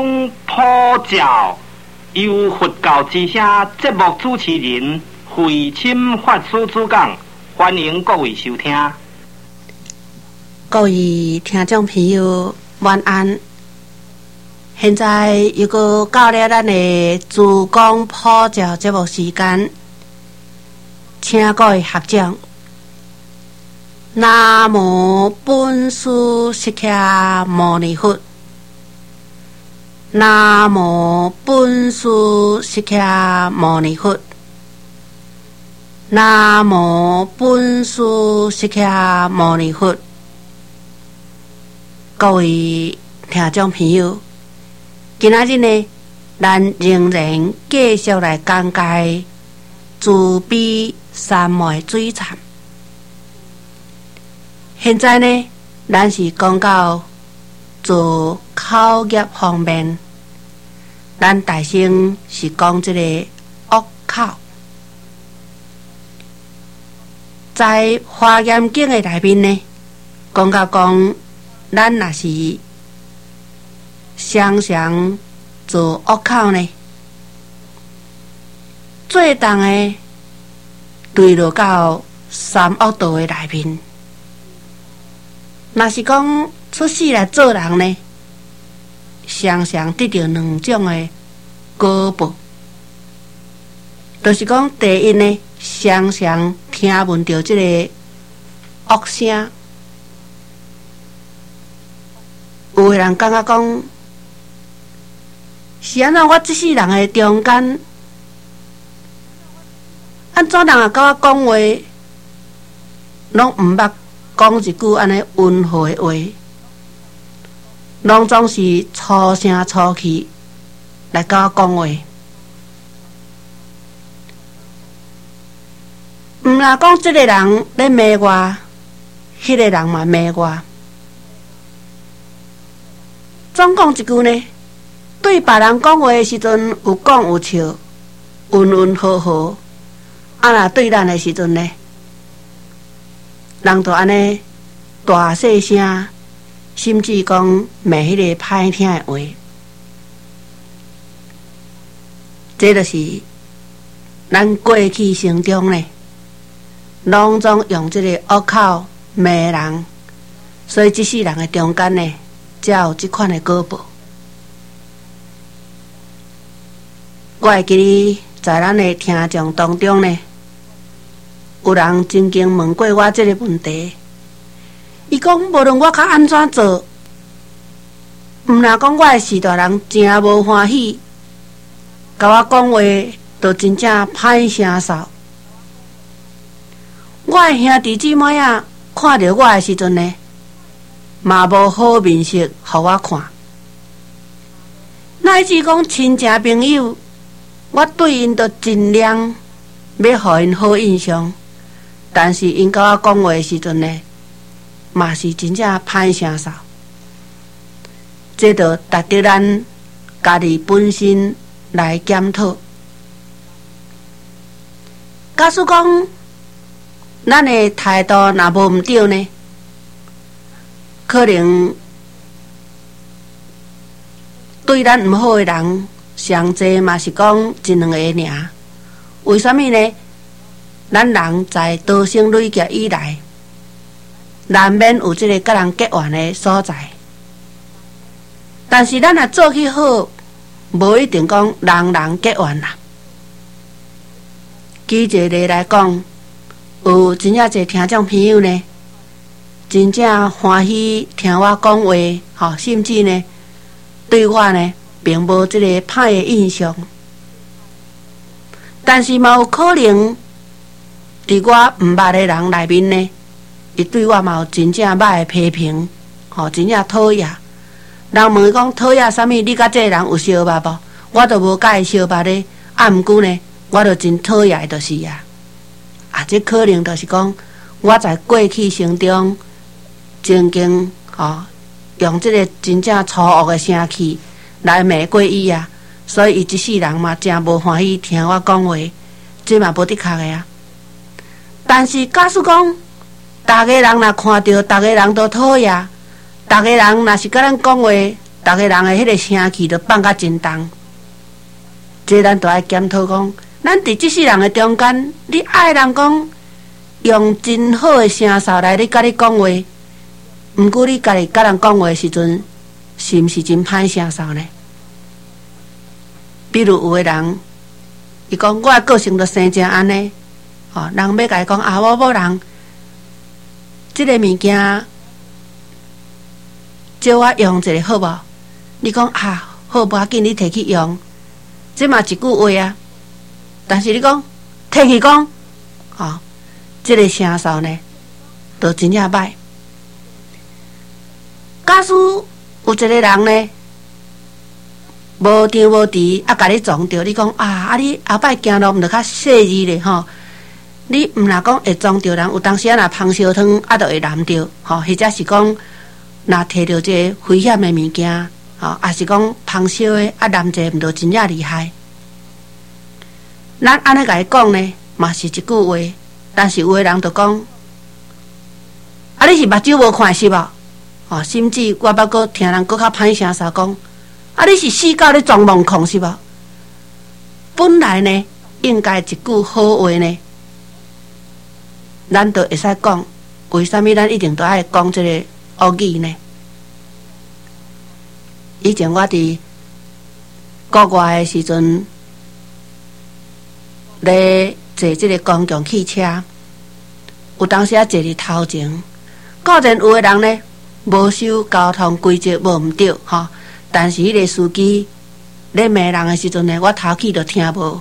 公普照，由佛教之声节目主持人慧清法师主讲，欢迎各位收听。 各位听众朋友，晚安。现在又到了咱的自讲普照节目时间，请各位合掌。南无本师释迦牟尼佛。南无本师释迦牟尼佛。南无本师释迦牟尼佛。各位听众朋友，今仔日呢，咱仍然继续来讲解慈悲三昧水忏。现在呢，咱是讲到做口业方面，咱大先是讲这个恶口。在《华严经》的内面呢，讲到咱若是常做恶口呢，最重的对落到三恶道的内面。若是讲出世来做人呢，常得到两种的果报，就是讲第一呢，常听闻到这个恶声。有的人感觉讲，是安怎我这世人的中间，安怎人甲我讲话，拢毋捌讲一句安尼温和的话，拢总是粗声粗气来甲我讲话。毋若讲这个人咧骂我，迄个人嘛骂我。总讲一句呢，对别人讲话的时阵有讲有笑，温温和和；若对咱的时阵呢，人就安尼大细声，甚至讲骂迄个歹听的话。这就是咱过去生中呢，拢总用这个恶口骂人，所以这世人的中间呢，才有这款的果报。我会记得在咱的听众当中呢，有人曾经问过我这个问题。伊讲，无论我较安怎做，毋若讲我的士大人真无欢喜，甲我讲话就真正歹声扫。我的兄弟姊妹啊，看到我的时阵呢，嘛无好面色互我看，乃至讲亲情朋友，我对因都尽量要互因好印象，但是因甲我讲话的时阵呢，嘛是真正歹声扫。这就值得咱家己本身来检讨。假使讲咱的态度若无毋对呢，可能对咱毋好的人，上济嘛是讲一两个尔。为什么呢？咱人在多生累劫以来，难免有这个甲人结怨的所在。但是咱若做去好，无一定讲人人结怨啦。举一个例来讲，有真正侪听众朋友呢，真正欢喜听我讲话，甚至呢，对我呢，并无这个歹的印象。但是嘛有可能，伫我毋捌的人内面呢，伊对我嘛有真正歹的批评，真正讨厌。人问讲讨厌啥物？你甲这个人有相捌无？我都无甲伊相捌咧。毋过呢，我就真讨厌的，就是啊。这可能就是讲，我在过去生中，曾经用这个真正粗恶的声气来骂过伊啊，所以伊一世人嘛真无欢喜听我讲话，这嘛无得确的啊。但是假使讲，逐个人若看到，逐个人都讨厌，逐个人若是甲咱讲话，逐逐个人的迄个声气都放甲真重。这咱都爱检讨讲，咱伫即世人的中间，你爱人讲用真好的声哨来咧甲你讲话，毋过你家己甲人讲话的时阵，是毋是真歹声哨呢？比如有个人，伊讲我的个性就生成安尼，人要甲伊讲啊，我某人，即个物件借我用一下好无？你讲啊，好无要紧，你摕去用，这嘛一句话啊。但是你讲摕去讲，即个声哨呢，就真正歹。假使有一个人呢，无张无弛，甲你撞着，你讲啊，你后摆行路毋着较细致咧吼。你毋若讲会撞着人，有当时若芳烧汤，就会淋着或者是讲若摕着一个危险的物件，也是讲芳烧的淋者毋着真正厉害。咱安尼甲伊讲呢，嘛是一句话，但是有的人就讲，啊，你是目睭无看是无？甚至我捌阁听人阁较歹声哨讲，啊，你是死狗咧装梦空是无？本来呢，应该一句好话呢，咱就会使讲，为什么咱一定都爱讲这个恶语呢？以前我伫国外的时阵，咧坐这个公共汽车，有当时坐伫头前，固然有的人呢，无守交通规则，无毋对但是迄个司机咧骂人的时阵呢，我头起就听无。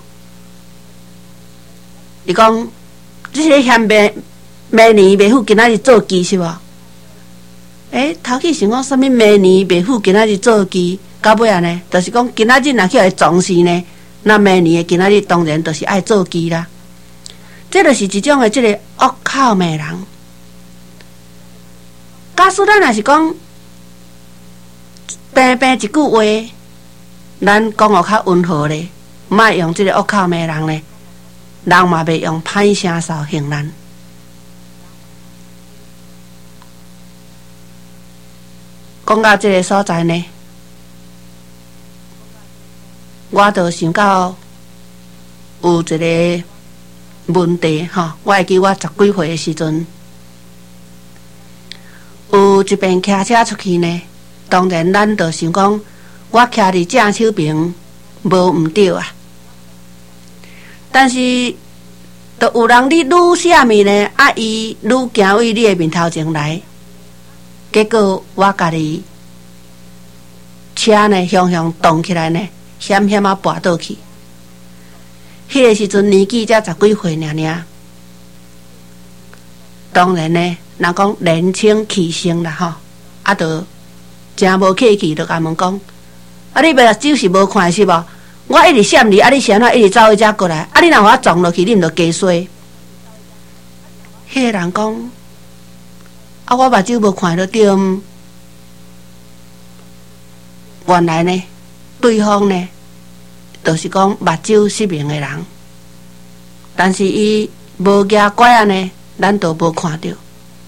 伊讲，这个嫌明年妹夫今仔日做鸡是无？头起想讲啥物明年妹夫今仔日做鸡，到尾啊呢，就是讲今仔日若去来重视呢，那明年的今仔日当然就是爱做鸡啦。这就是一种的这个恶口骂人。假使咱若是讲平平一句话，咱讲话较温和咧，莫用这个恶口骂人咧，人嘛袂用歹声哨形咱。讲到这个所在呢，我就想到有一个问题我会记我10几岁的时阵，有一边骑车出去呢，当然咱就想讲，我骑伫正手边无毋对啊。但是，就有人你愈啥物呢？伊愈行为你的面头前来，结果我家己车呢，向动起来呢，险险啊跋倒去。迄个时阵年纪才10几岁尔。当然呢，若讲年轻气盛啦就真无客气，就甲问讲，你目睭是无看是无？我一直闪你，你是安怎一直走去遮过来？你若互我撞落去，你毋着加衰？迄个人讲，我目睭无看着对。原来呢，对方呢，就是讲目睭失明的人，但是伊无举拐啊呢，咱都无看到。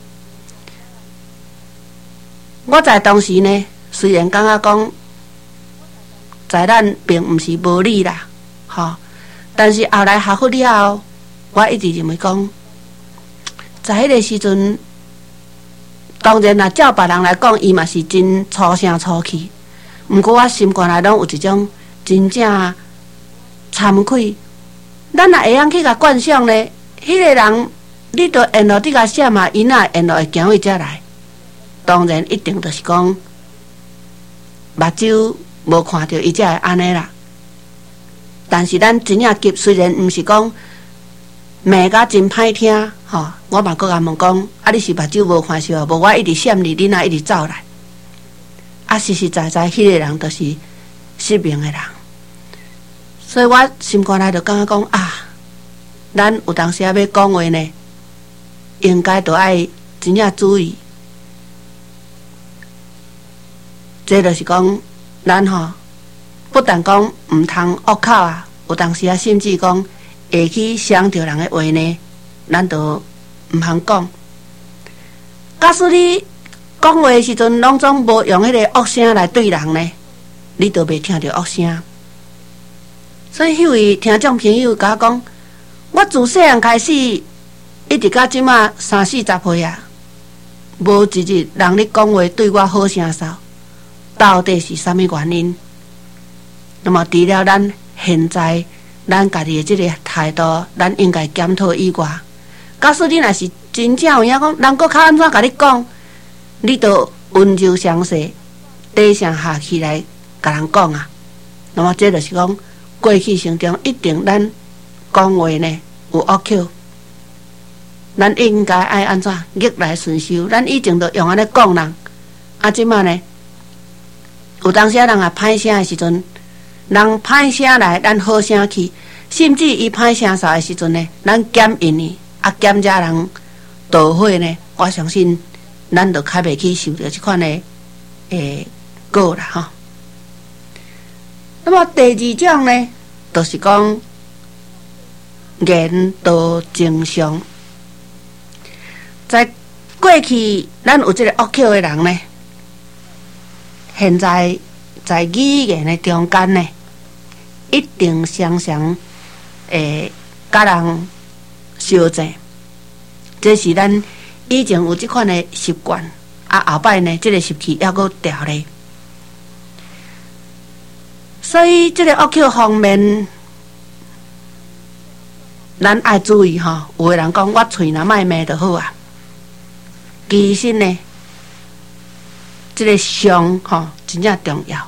我在当时呢，虽然感觉讲，在咱并毋是无理啦，但是后来学佛了后，我一直认为讲，在迄个时阵，当然啦，照别人来讲，伊嘛是真粗声粗气。毋过我心肝内拢有一种真正惭愧。咱若会晓去甲灌想呢，迄个人你着沿路你甲闪嘛，伊若沿路会行为遮来，当然一定就是讲目睭无看到伊才会安尼啦。但是咱真正急，虽然毋是讲骂甲真歹听我嘛搁甲问讲，你是目睭无看是无？无我一直闪你，你若一直走来。实实在在，迄个人就是失明的人，所以我心肝内就感觉讲咱有当时要讲话呢，应该都爱真正注意。这就是讲，咱不但讲毋通恶口啊，有当时甚至讲会去伤着人的话呢，咱都毋通讲。假使你讲话的时阵，拢总无用迄个恶声来对人呢，你都袂听到恶声。所以迄位听众朋友甲我讲，我自细汉开始，一直到即马30-40岁啊，无一日人咧讲话对我好声捎，到底是啥物原因？那么除了咱现在咱家己的即个态度，咱应该检讨以外，假使你若是真正有影讲，人搁较安怎甲你讲，你都温柔详细，低声下气来甲人讲啊。那么这就是讲，过去生中一定咱讲话呢有恶口，咱应该爱安怎逆来顺受。咱以前都用安尼讲人，啊，即马呢，有当时人也歹声的时阵，人歹声来，咱好声去，甚至伊歹声捎的时阵呢，咱减因伊，啊减遮人道火呢，我相信咱就较袂去受到即款的果啦吼。那么第二种呢，就是讲言道正常。在过去，咱有即个恶口的人呢，现在在语言的中间呢，一定常常甲人相争。这是咱以前有即款的习惯，啊后摆呢，即个习气还阁调咧。所以即个恶口方面，咱爱注意吼。有的人讲我喙若莫骂就好啊，其实呢，即个伤吼真正重要。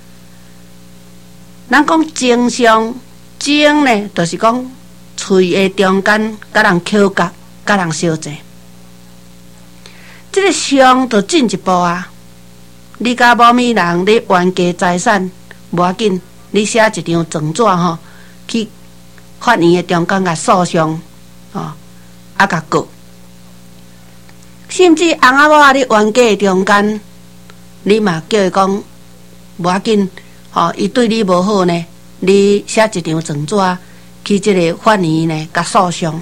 咱讲正常，正呢，就是讲喙的中间甲人口角，甲人相争。即个伤就进一步啊！你甲某物人咧冤家财产，无要紧，你写一张状纸吼，去法院的中间甲诉讼，啊甲告。甚至翁仔某仔咧冤家的中间，你嘛叫伊讲无要紧，伊对你无好呢，你写一张状纸去即个法院呢甲诉讼。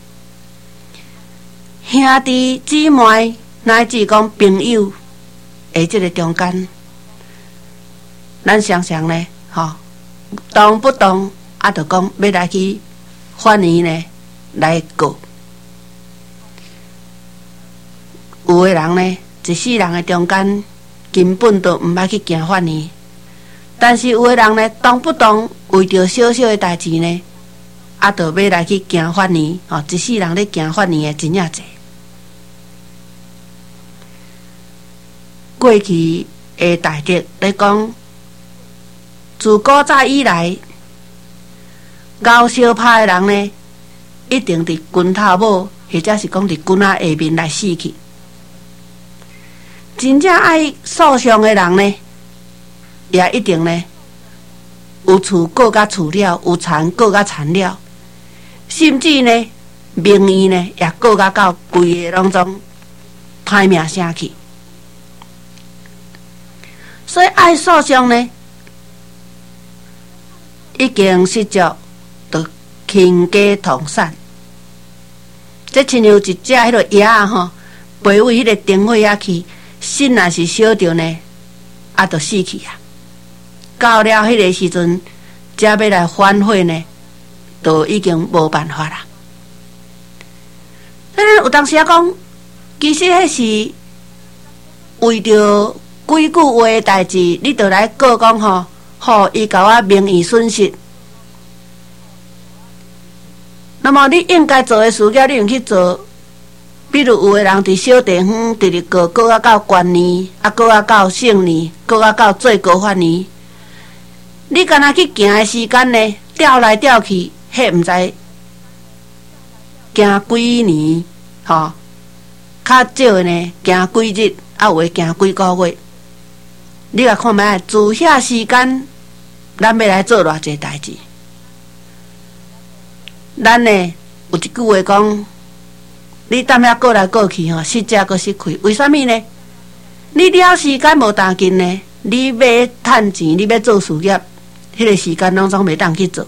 兄弟姊妹乃至讲朋友的即个中间，咱常常呢，动不动就讲要来去法院呢来告。有的人呢，一世人的中间根本都毋捌去行法院，但是有的人呢，动不动为着小小的代志呢，就要来去行法院。一世人咧行法院的真正侪。过去的大德咧讲，自古早以来，咬小拍的人呢，一定伫拳头某，或者是讲伫拳仔下面来死去。真正爱诉讼的人呢，也一定呢，有厝告甲厝了，有田告甲田了，甚至呢，名誉呢也告甲到规个拢总歹名声去。所以爱诉讼呢，已经失足，就倾家荡产。这亲像一只迄个鸭啊吼，飞位迄个灯火遐去，心若是烧着呢，就死去啊。到了迄个时阵，才要来反悔呢，都已经无办法啦。咱有当时讲，其实迄是为着几句话的代志，你就来告讲吼，伊甲我名誉损失。那么你应该做的事业，你用去做。比如有的人伫小地方直直告啊到悬年，告啊到圣年，告啊到最高法院。你敢若去行的时间呢，调来调去，迄毋知行几年，较少呢行几日，有诶行几个月。你来看觅，自遐时间，咱要来做偌济代志。咱呢有一句话讲，你踮遐过来过去失者搁失去。为什么呢？你了时间无当紧呢？你要趁钱，你要做事业，迄个时间拢总袂当去做。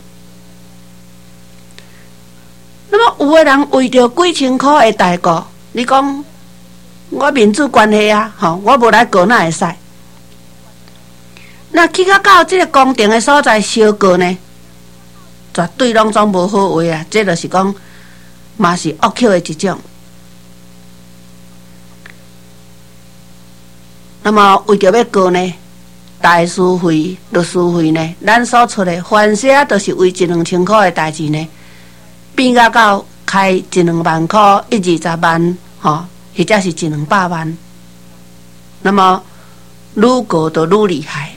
那么有的人为着几千块的代购，你讲我民主关系啊，吼，我无来告哪会使？那去到这个公定的所在相告呢，绝对拢总无好话啊！这就是讲，嘛是恶口的一种。那么为着要告呢，大师会、律师会呢，咱所出的凡些都是为1-2千块的代志呢，变到开1-2万块、1-20万，吼，或者是100-200万。那么愈告就愈厉害。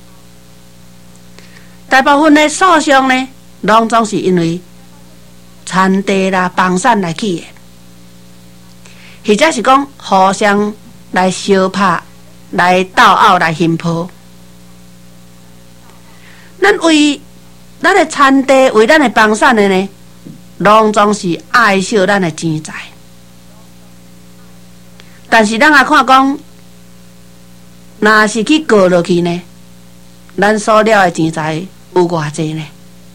大部分的诉讼呢，拢总是因为田地啦、房产来起的，或者是讲互相来相拍、来斗拗、来嫌抱。咱为咱的田地、为咱的房产的呢，拢总是爱惜咱的钱财。但是咱也看讲，若是去告落去呢，咱所了的钱财有偌济呢？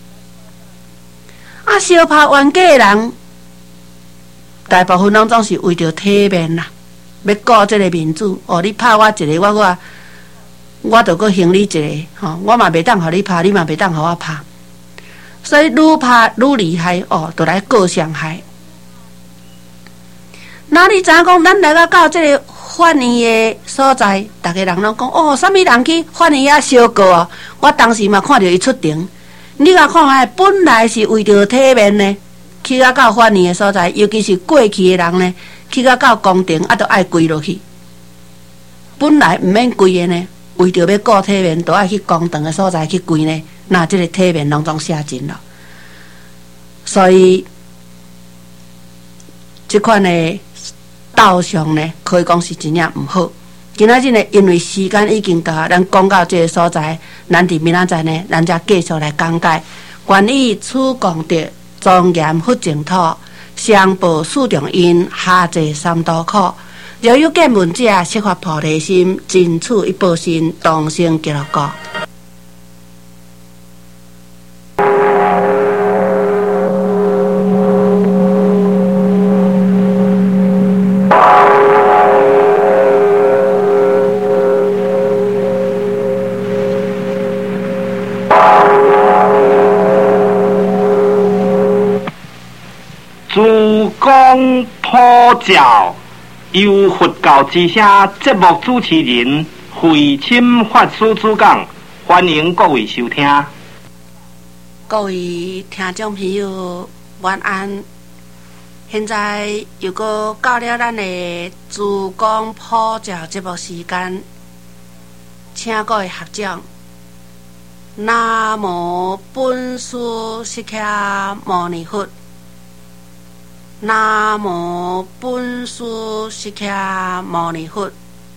啊，相拍冤家的人，大部分拢总是为着体面啦，要顾这个民主。哦，你拍我一个，我就搁行你一个，吼，我嘛袂当互你拍，你嘛袂当互我拍。所以愈拍愈厉害，哦，就来告伤害。那你知影讲，咱来到这个法院的所在，逐个人拢讲哦，啥物人去法院遐相告哦？我当时嘛看到伊出庭，你甲看下，本来是为着体面呢，去到法院的所在，尤其是过去的人呢，去到公庭啊，都爱跪落去。本来毋免跪的呢，为着要顾体面，都爱去公堂的所在去跪呢。那这个体面拢总写尽了，所以这款的斗相呢，可以讲是真正毋好。今仔日呢，因为时间已经到，咱讲到这个所在，咱伫明仔载呢，咱才继续来讲解。关于此功德庄严佛净土，上报四重因，下济三途苦。若有见闻者，悉发菩提心，尽此一报身，同生极乐国。 主公普照，由佛教之声节目主持人慧钦法师主讲，欢迎各位收听。 各位听众朋友，晚安。现在又搁到了咱的主公普照节目时间，请各位合掌。南无本师释迦牟尼佛。南无本师释迦牟尼佛。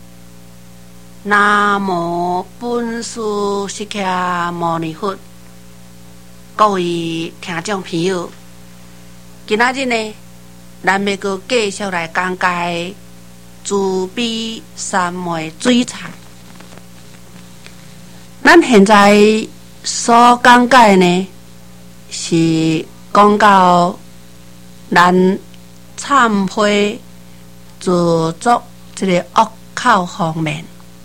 南无本师释迦牟尼佛。各位听众朋友，今仔日呢，咱要搁继续来讲解慈悲三昧水忏。咱现在所讲解呢，是讲到咱忏悔自作这个恶口方面，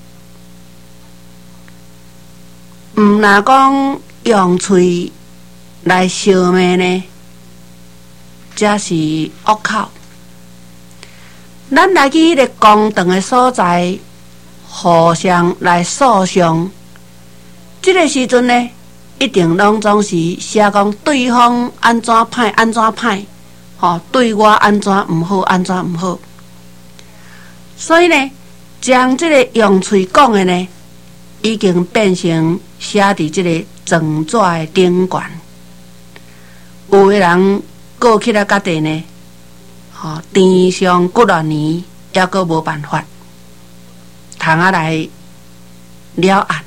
毋若讲用嘴来消灭呢，这是恶口。咱来去迄个公堂的所在，互相来诉讼，这个时阵呢，一定拢总是写讲对方安怎歹安怎歹。对我安怎毋好，安怎毋好。所以呢，将这个用嘴讲的呢，已经变成写伫这个状纸的顶悬。有的人过去了，家己呢，天上骨乱年，还阁无办法，通啊来了案。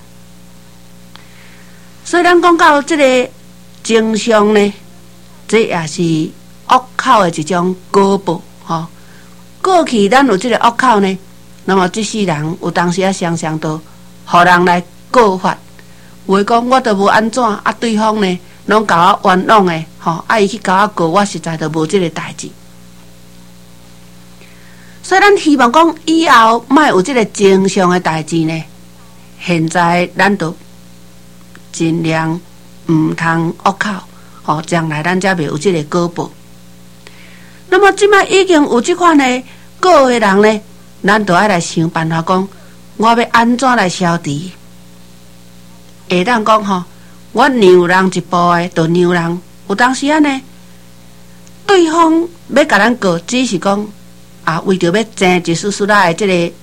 所以咱讲到这个真相呢，这也是恶口的一种果报，过去咱有这个恶口呢，那么这世人有当时啊常常都互人来告发，话讲我都无安怎啊，对方呢拢甲我冤枉的，伊去甲我告，我实在都无这个代志。 所以咱希望讲以后莫有即个正常的代志呢。现在咱都尽量毋通恶口，将来咱才袂有即个果报。那么即摆已经有即款的果的人呢，咱就要来想办法讲，我要安怎来消除？会当讲我让人一步的，就让人。有当时呢，对方要甲咱过，只是讲为着要挣一丝丝的即个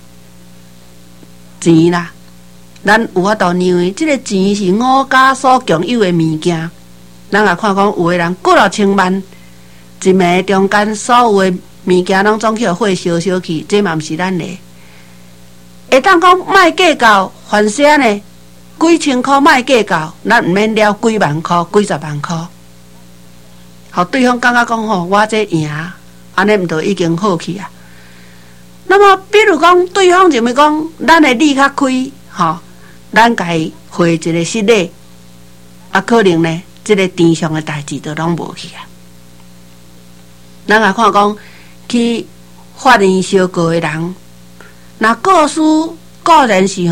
钱啦。咱有法度让伊，即个钱是我家所共有的物件。咱也看讲，有的人过了千万，一暝中间所有的物件拢总去火烧烧去，这嘛毋是咱的。会当讲莫计较，凡啥呢？几千块莫计较，咱毋免了几万块、几十万块。互对方感觉讲我这赢，安尼毋就已经好去啊。那么，比如讲，对方认为讲，咱的利较开，咱家回一个失礼，可能呢，这个天上的代志都拢无去啊。咱也看讲，去法院相告的人，那告诉固然是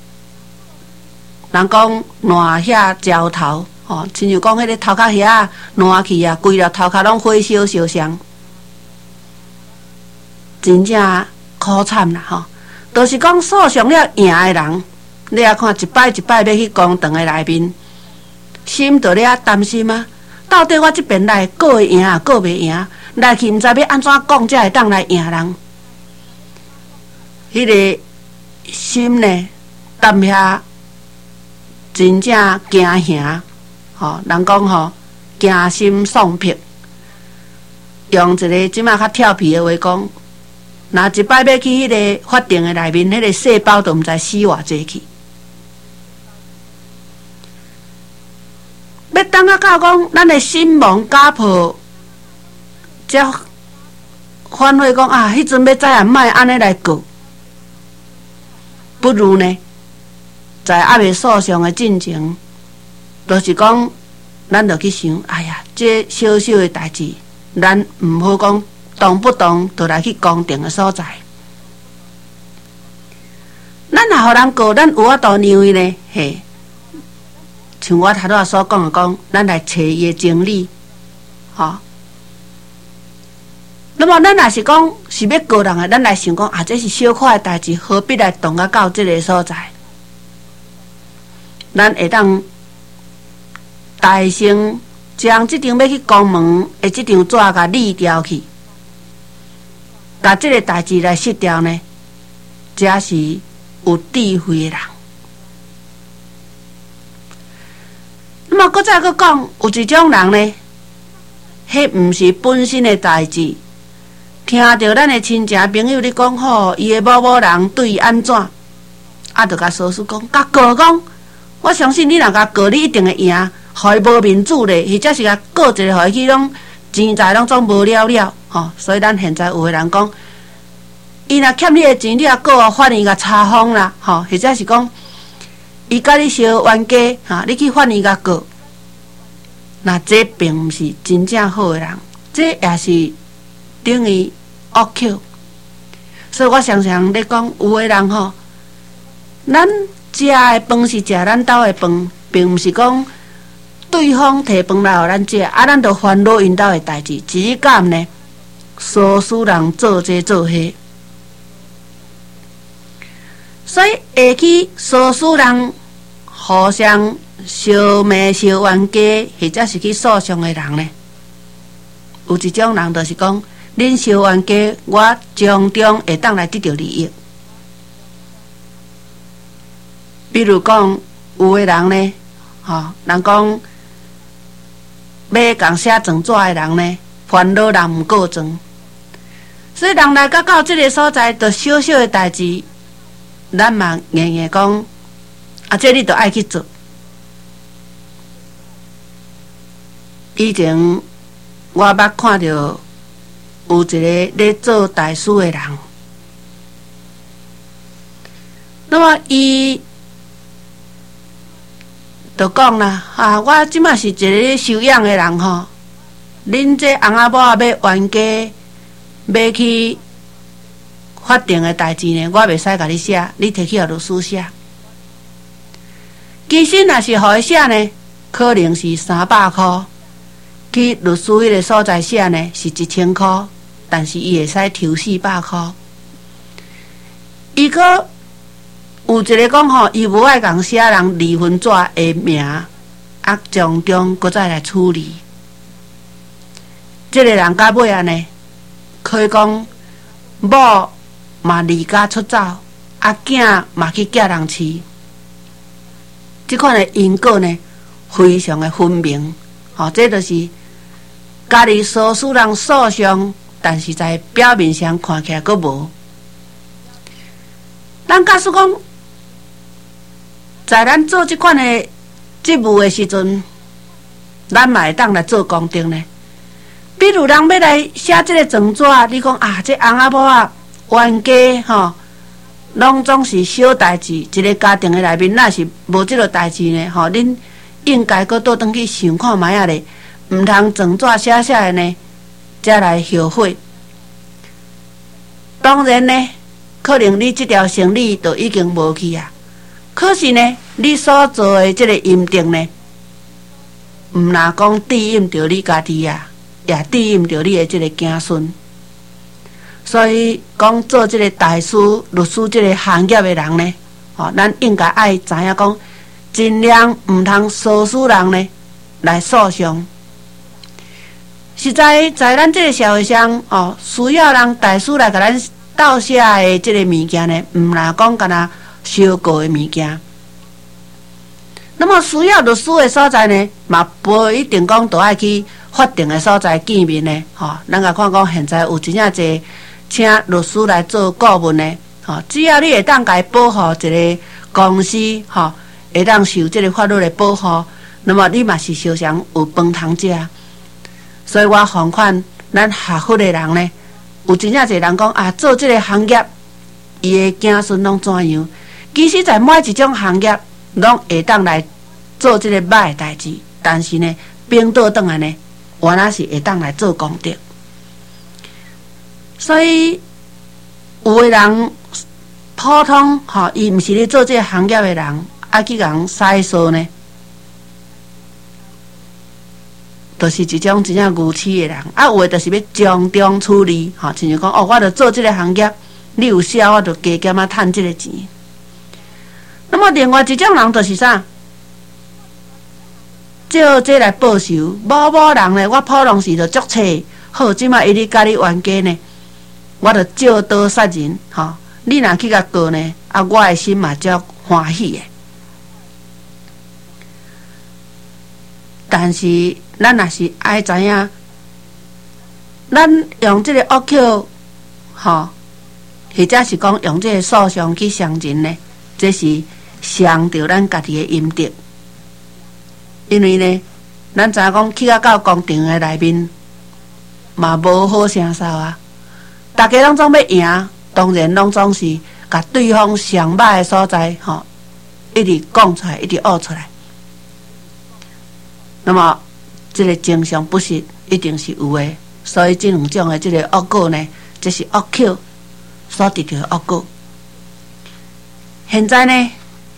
人讲烂遐焦头，亲像讲迄个头壳遐烂去啊，规了头壳拢火烧烧伤，真正可惨啦都是讲诉讼了赢的人。你也看一摆一摆要去公堂的内面，心就咧担心啊！到底我这边来告会赢啊，告袂赢？来去毋知要安怎讲才会当来赢人？迄个心呢，担遐真正惊吓，人讲惊心丧魄。用一个即马较调皮的话讲，若一摆要去迄个法庭的内面，迄个细胞都毋知死偌济去。要等到讲，咱的心亡家破，才反悔讲迄阵要知影，莫安尼来过，不如呢，在还未诉讼的进程，就是讲，咱就去想，哎呀，这小小的代志，咱毋好讲动不动就来去公庭的所在。咱若互人告，咱有法度让伊呢？嘿。像我头拄所讲的讲，咱来找伊的真理，那么咱若是讲是要告人的，咱来想讲这是小可的代志，何必来动到这个所在？咱会当大声将这张要去公门的这张纸甲理掉去，甲这个代志来释掉呢，才是有智慧的人。那么，搁再搁讲，有一种人呢，迄毋是本身的代志，听到咱的亲戚朋友咧讲伊的某人对伊安怎，就甲诉说讲，甲告讲，我相信你若甲告，你一定会赢，互伊无面子咧，或者是甲告一个，互伊去拢钱财拢总无了了，所以咱现在有的人讲，伊若欠你的钱，你若告法院甲查封啦，或者是讲。伊甲你相冤家，你去法院甲告，那这并毋是真正好的人，这也是等于恶口。所以我常常咧讲，有的人咱食的饭是食咱兜的饭，并毋是讲对方摕饭来互咱食，咱就烦恼因兜的代志，只敢呢，唆使人做这做迄。所以下去唆使人互相相骂、相冤家，或者是去诉讼的人呢，有一种人就是讲，恁相冤家，我从中会当来得到利益。比如讲，有的人呢，人讲要共写状纸的人呢，烦恼人毋过状，所以人来到这个所在，就小小的代志。咱嘛硬硬讲，这你就爱去做。以前我捌看到有一个咧做大师的人，那么伊就讲啦，我即马是一个收养的人恁这翁仔某要冤家，要去法定的代志呢，我袂使甲你写，你摕去互律师写。其实若是互伊写呢，可能是300块，去律师迄个所在写呢是1000块，但是伊会使抽400块。伊可有一个讲吼，伊无爱共写人离婚纸的名，从中搁再来处理。这个人到尾啊呢，可以讲某嘛离家出走，囝嘛去嫁人饲。这款的因果呢，非常的分明。这就是家己所使人诉讼，但是在表面上看起来阁无。咱假使讲，在咱做这款的职务的时阵，咱嘛会当来做公证呢。比如人要来写这个状纸，你讲这翁仔某啊，冤家拢总是小代志，一个家庭的内面，若是无这个代志呢，恁应该搁倒转去想看卖啊咧，毋通状纸写写的呢，才来后悔。当然呢，可能你这条生理就已经无去啊，可是呢，你所做的这个阴德呢，毋若讲致引着你家己啊，也致引着你的这个子孙。所以讲做这个大师、律师这个行业的人呢，咱应该爱知影讲，尽量毋通唆使人呢来诉讼。实在咱这个社会上，需要人大师来甲咱斗写的这个物件呢，毋若讲干那烧过的物件。那么需要律师的所在呢，嘛不一定讲都爱去法定的所在见面呢。咱甲看讲现在有真正侪请律师来做顾问呢，只要你会当甲伊保护一个公司，会当受这个法律的保护，那么你嘛是相常有饭通食。所以我奉劝咱学佛的人呢，有真正侪人讲做这个行业，伊的子孙拢怎样？其实，在每一种行业，拢会当来做这个歹的代志，但是呢，并倒转来呢，原来是会当来做功德。所以有的人普通伊毋是咧做这个行业的人，去共塞数呢，就是一种真正愚痴的人。有的就是要从中处理，亲像讲我著做这个行业，你有销我著加减趁这个钱。那么另外一种人就是啥？照这来报仇。某人呢，我普通时著足册，好，即摆伊咧甲你冤家呢。我著照刀杀人，你若去甲告呢，我的心嘛足欢喜的。但是咱若是爱知影，咱用这个恶口，或者是讲用这个诉讼去伤人呢，这是伤着咱家己的阴德。因为呢，咱知影讲去到公场的内面，嘛无好声扫啊。大家拢总要赢，当然拢总是甲对方上歹的所在，一直讲出来，一直恶出来。那么，这个正常不是一定是有的，所以这两种的这个恶果呢，这是恶口所得到的恶果。现在呢，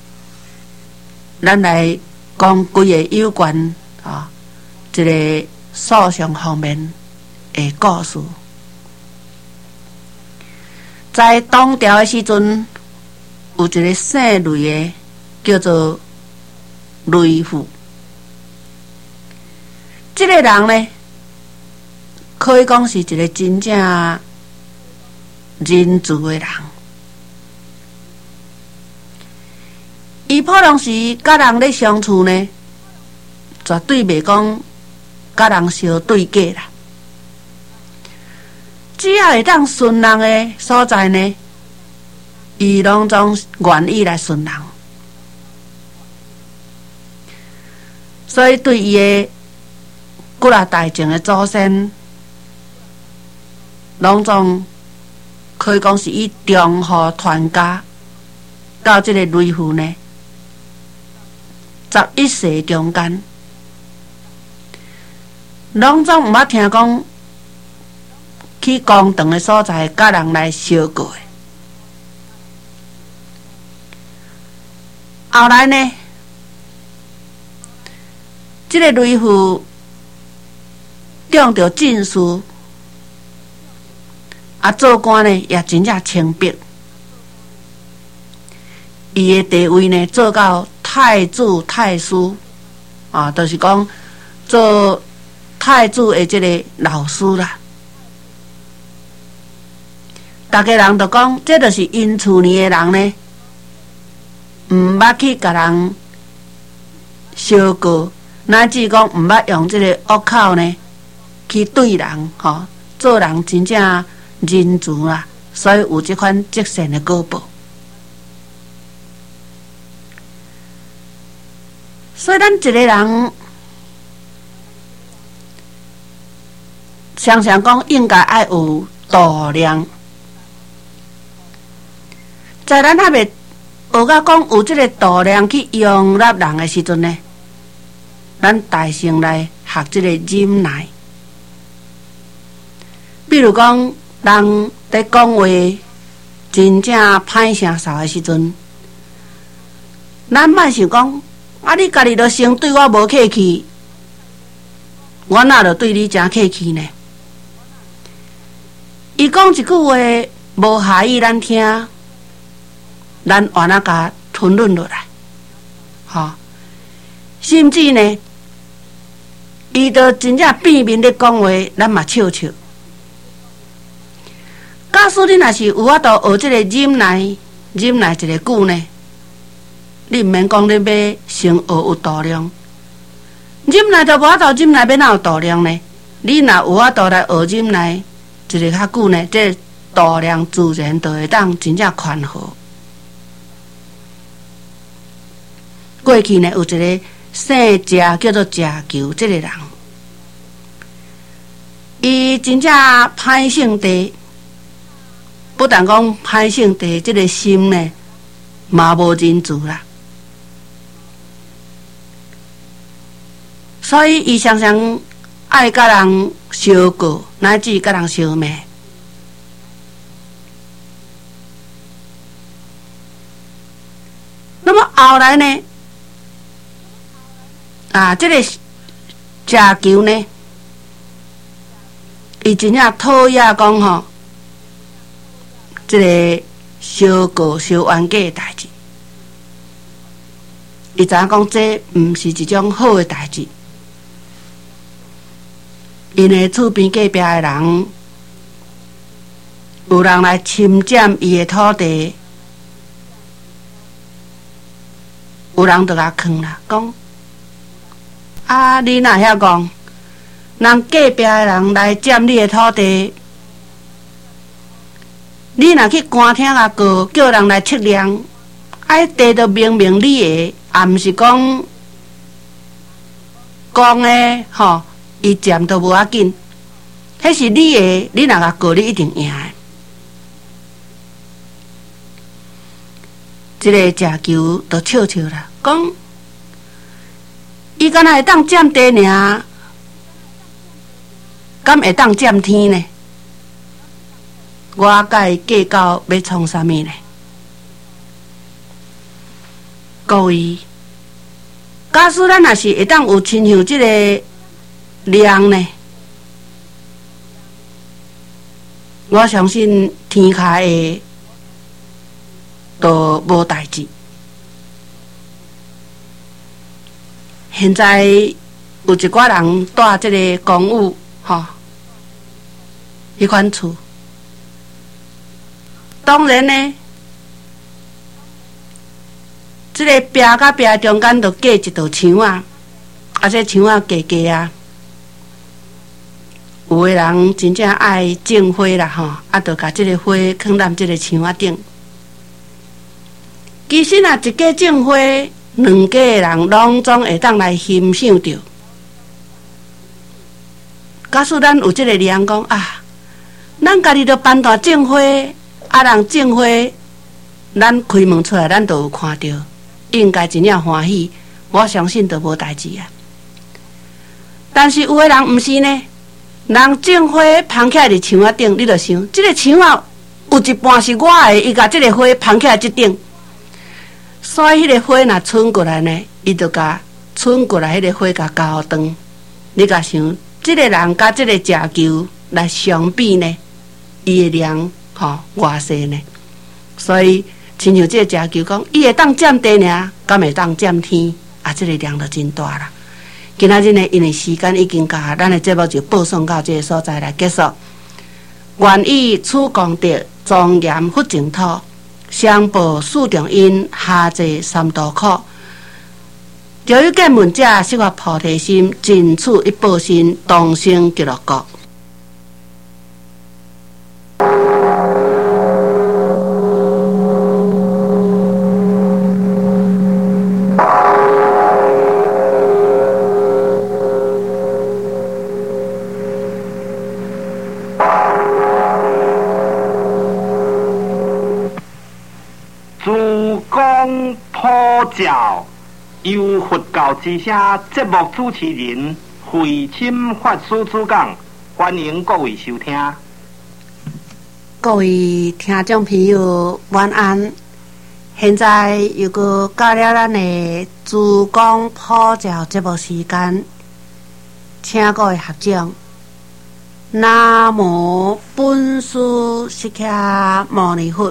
咱来讲几个有关这个诉讼方面的故事。在唐朝的时阵，有一个姓雷的，叫做雷父。这个人呢，可以讲是一个真正仁慈的人。伊普通时甲人咧相处呢，绝对袂讲甲人相对价啦。只要会当顺人的所在呢，伊拢总愿意来顺人。所以对伊的几啊代前的祖先，拢总可以讲是以中华传家到这个雷父呢，11世中间，拢总毋捌听讲去公堂的所在，甲人来相过的。 后来呢，这个雷父中着进士，做官呢也真正清白。伊的地位呢，做到太子太师，就是讲做太子的这个老师啦。大家人就讲，这就是因厝里的人呢，毋捌去甲人相告，乃至讲毋捌用这个恶口呢去对人，做人真正仁慈啦，所以有这款积善的果报。所以咱一个人常常讲应该爱有度量，在咱还未学到讲有这个度量去容纳人的时阵呢，咱大乘来学这个忍耐。比如讲，人在讲话真正歹声扫的时阵，咱莫想讲。你家己就先对我无客气，我哪就对你真客气呢？伊讲一句话无合意咱听，咱换啊甲吞忍落来，甚至呢，伊就真正变面咧讲话，咱嘛笑笑。假使你若是有法度学这个忍耐一个句呢？你毋免讲你要先学有度量，忍耐就无法度忍耐，要哪有度量呢？你若有法度来学忍耐一个较久呢，这度量自然就会当真正宽厚。过去呢，有一个姓贾叫做贾球，这个人，伊真正歹性地，不但讲歹性地，这个心呢嘛无仁慈啦。所以，伊常常爱甲人相告，乃至甲人相骂。那么后来呢？这个贾球呢，伊真正讨厌讲这个相告相冤家的代志。伊知影讲，这毋是一种好的代志。因的厝边隔壁的人，有人来侵占伊的土地，有人就甲囥啦，讲你若遐讲，人隔壁的人来占你的土地，你若去官厅甲告，叫人来测量，地就明明你的，毋是讲的伊占都无要紧，迄是你的，你若甲告，你一定赢的。这个贾球就笑笑啦，讲伊敢若会当占地尔，敢会当占天呢？我甲伊计较要创啥物呢？各位，假使咱若是会当有亲像这个量呢，我相信天下的都无代志。现在有一寡人住这个公寓，迄款厝，当然呢，这个壁甲壁中间就架一道墙啊，这墙啊架架啊。有的人真正爱种花啦，就甲这个花放在这个墙仔顶。其实一家种花，两家的人拢总会当来欣赏到。假使咱有这个量讲咱家己就办大种花，人种花，咱开门出来，咱就有看到，应该真正欢喜。我相信就无代志啊。但是有的人毋是呢。人种花放起来伫墙仔顶，你就想，这个墙仔有一半是我的，伊甲这个花放起来这顶， 所以迄个火若伸过来呢，伊就甲伸过来迄个火甲交断。你甲想，即个人甲即个食球来相比呢，伊的量偌细呢？所以亲像即个食球讲，伊会当占地尔，敢会当占天啊？即个量就真大啦。今仔日呢，因为时间已经到，咱的节目就播送到这个所在来结束。愿以此功德庄严佛净土，相报四重因，下济三途苦。就于见闻者，释发菩提心，尽此一报身，同生极乐国。 普照由佛教之声节目主持人慧钦法师主讲，欢迎各位收听。 各位听众朋友，晚安。现在又搁到了咱的自讲普照节目时间，请各位合掌。南无本师释迦牟尼佛。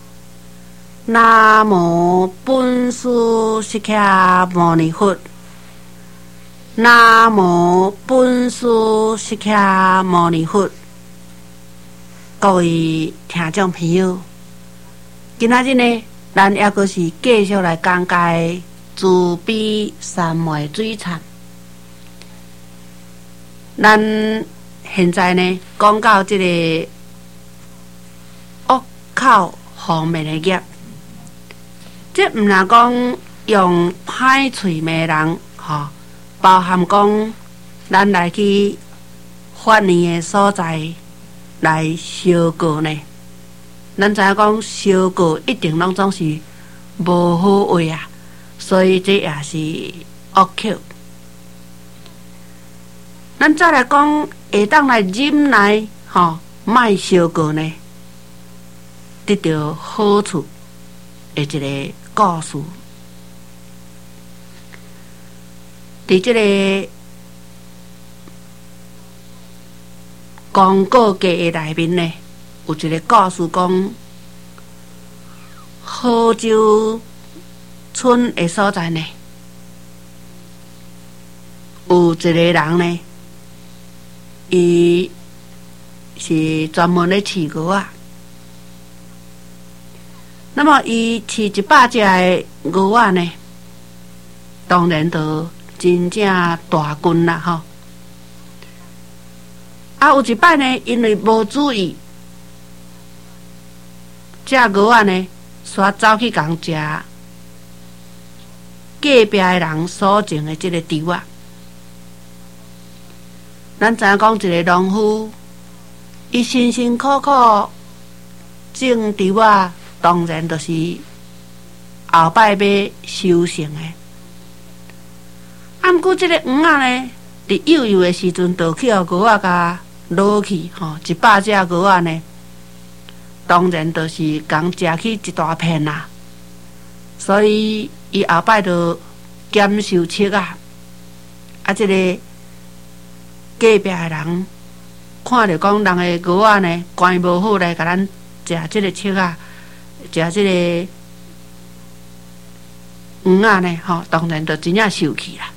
南无本师释迦牟尼佛。南无本师释迦牟尼佛。各位听众朋友，今仔日呢，咱还阁是继续来讲解慈悲三昧水忏。咱现在呢，讲到这个恶口方面的业。这毋若讲用歹喙骂人，包含讲咱来去法院的所在来烧告呢。咱知影讲烧告一定拢总是无好话啊，所以这也是恶口。咱再来讲会当来忍耐，莫烧告呢，得到好处的一个故事，伫这个广告界的内面呢，有一个故事讲，河州村的所在呢，有一个人呢，伊是专门咧饲牛啊。那么，伊饲100只的牛仔呢，当然都真正大群啦，吼。啊，有一摆呢，因为无注意，这牛仔呢，煞走去共食隔壁的人所种的这个猪仔。咱知影讲，一个农夫，伊辛辛苦苦种猪仔。当然，就是后摆要收成的。毋过，这个鱼仔呢，伫幼幼的时阵，就去互牛仔甲落去，100只牛仔呢，当然就是共食去一大片啦。所以，伊后摆就减收切啊。啊，这个隔壁的人看着讲，人的牛仔呢，关无好来甲咱食这个切啊。食这个鱼仔呢，当然就真正受气啦。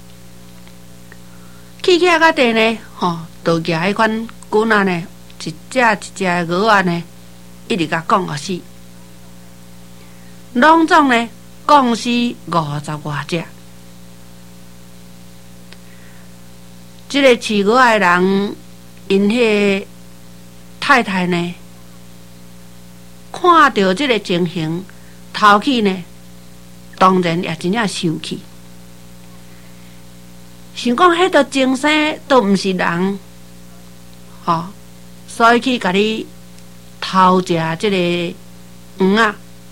气起到地呢，就举迄款棍仔呢，一只一只的牛仔呢，一直甲讲个死，拢总呢讲死50多只。这个饲牛仔的人，因迄个太太呢，看到这个情形，头起呢，当然也真正生气。想讲迄个精神都毋是人，所以去甲你偷食这个鱼仔。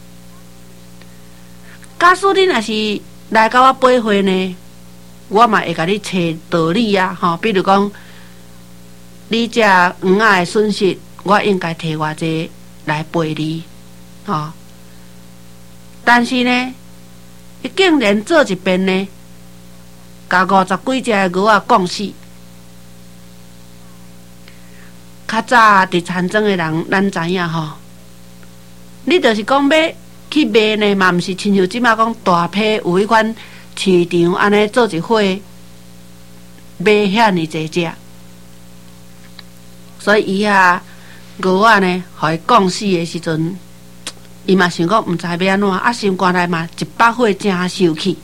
假使你若是来甲我背会呢，我嘛会甲你找道理啊，比如讲，你这鱼仔的损失，我应该摕偌济来赔你，但是呢， 伊竟然做一遍呢，甲50几只的鹅仔讲死。较早伫田庄的人，咱知影吼，你就是讲要去卖呢，嘛毋是亲像即马讲大批有迄款市场安尼做一伙卖遐尼济只，所以伊遐鹅仔呢，互伊讲死的时阵，伊嘛想讲毋知要安怎，啊心肝内嘛100火正生气，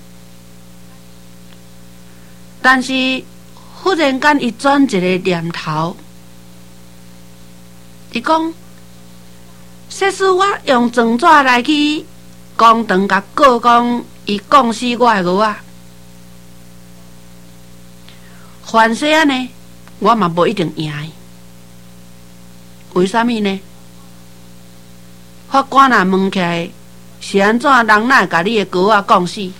但是忽然间伊转一个念头。伊讲，说是我用状纸来去公堂甲告讲，伊讲死我的鹅仔。反正安尼，我嘛无一定赢伊。为什么呢？法官若问起来，是安怎人哪会甲你的鹅仔讲死？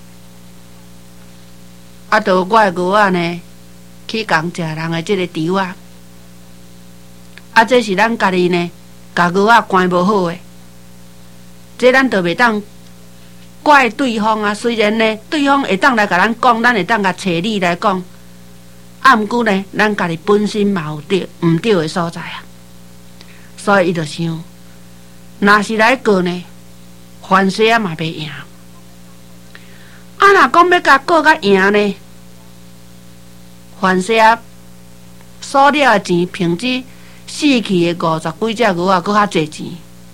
啊，就我的鹅仔呢，去共食人的即个猪仔。啊，这是咱家己呢，甲鹅仔关无好诶，这咱就袂当怪对方啊。虽然呢，对方会当来甲咱讲，咱会当甲找理来讲，啊，毋过呢，咱家己本身嘛有对毋对诶所在啊。所以伊就想，若是来告呢，反正啊嘛袂赢。啊，若讲要甲告甲赢呢，反正啊所了诶钱凭只死去的50几只鹅仔，搁较侪钱。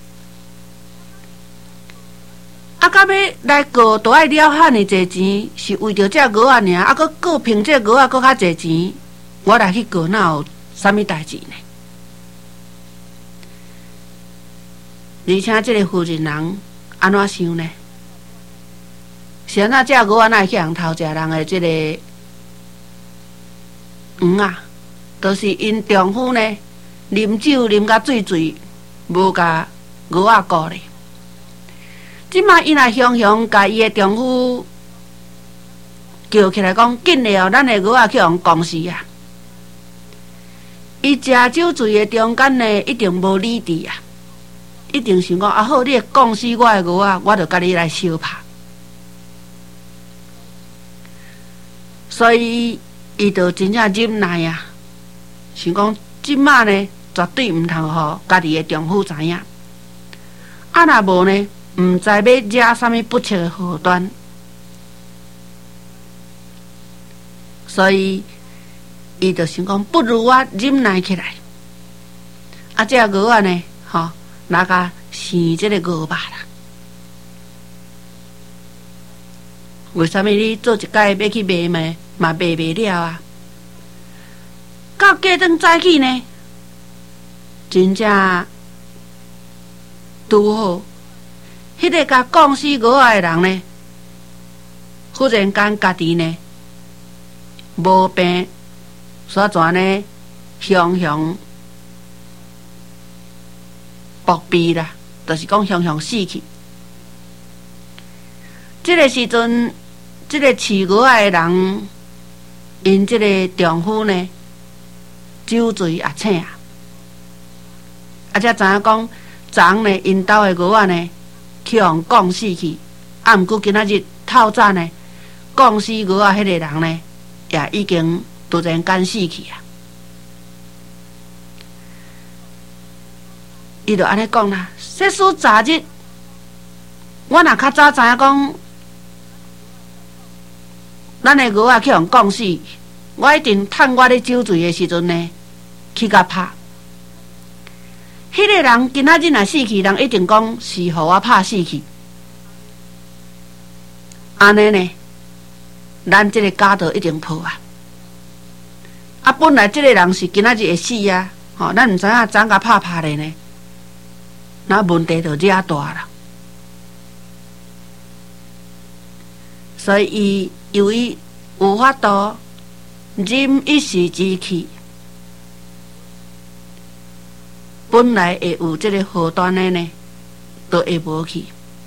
啊，到要来告，都爱了遐尼侪钱，是为着这鹅仔尔，啊，搁告凭这鹅仔搁较侪钱，我来去告，哪有啥物代志呢？而且这个负责人安怎想呢？是安怎这鹅仔哪会去人偷食人的这个黄啊？都是因丈夫呢。啉酒啉甲醉，无甲鹅仔顾咧。即摆伊若雄雄甲伊的丈夫叫起来讲，紧嘞哦，咱的鹅仔去互讲死啊！伊食酒醉的中间呢，一定无理智啊，一定想讲啊好，你会讲死我的鹅仔，我就甲你来相拍。所以伊就真正忍耐啊，想讲即摆呢。绝对毋通互家己的丈夫知影，啊若无呢，毋知要惹啥物不测的祸端，所以伊就想讲，不如我忍耐起来。啊，这鹅仔呢，拿甲生这个鹅肉啦。为什么你做一届要去卖嘛，嘛卖袂了啊？到过顿早起呢？真正拄好，迄个甲讲死鹅仔的人呢，忽然间家己呢无病，煞全呢雄雄暴毙啦，就是讲雄雄死去。这个时阵，这个饲鹅仔的人，因这个丈夫呢酒醉也醒啊。啊，才知影讲，昨昏呢，因兜的鹅仔呢，去互讲死去。啊，毋过今仔日透早呢，讲死鹅仔迄个人呢，也已经突然间死去啊。伊就安尼讲啦，说是昨日，我若较早知影讲，咱的鹅仔去互讲死，我一定趁我咧酒醉的时阵呢，去甲拍。迄个人今仔日若死去，人一定讲是互我拍死去。安尼呢，咱这个家就一定破啊！啊，本来这个人是今仔日会死啊，咱毋知影怎甲拍咧呢？那问题就惹大啦。所以伊由于有法度忍一时之气。本来会有这个祸端的呢，都会无去。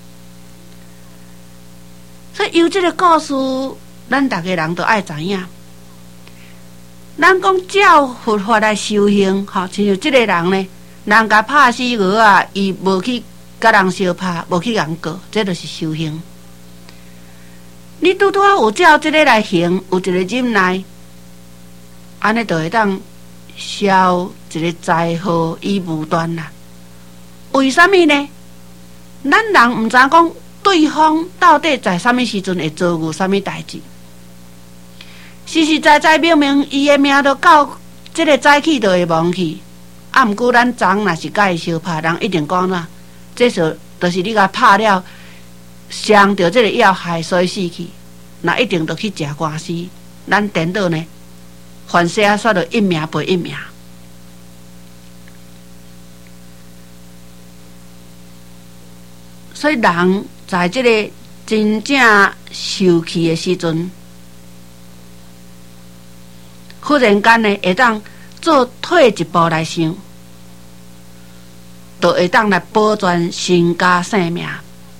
所以由这个故事，咱大家人都爱知影。咱讲照佛法来修行，亲像这个人呢，人甲拍死鹅啊，伊无去甲人相拍，无去人告，这就是修行。 你拄拄有照即个来行，有一个忍耐，安尼就会当消一个灾祸于无端啦。为什么呢？咱人毋知讲对方到底在什么时阵会遭遇什么代志，实实在在明明伊的命都到即个早起就会亡去。啊，毋过咱昨若是甲伊相拍，人一定讲啦，这时就是你甲拍了，伤着即个要害，所以死去。那一定就去食官司，咱颠倒呢，凡事啊，煞着一命赔一命。所以人在即个真正受气的时阵，忽然间呢，会当做退一步来想，就会当来保全身家性命，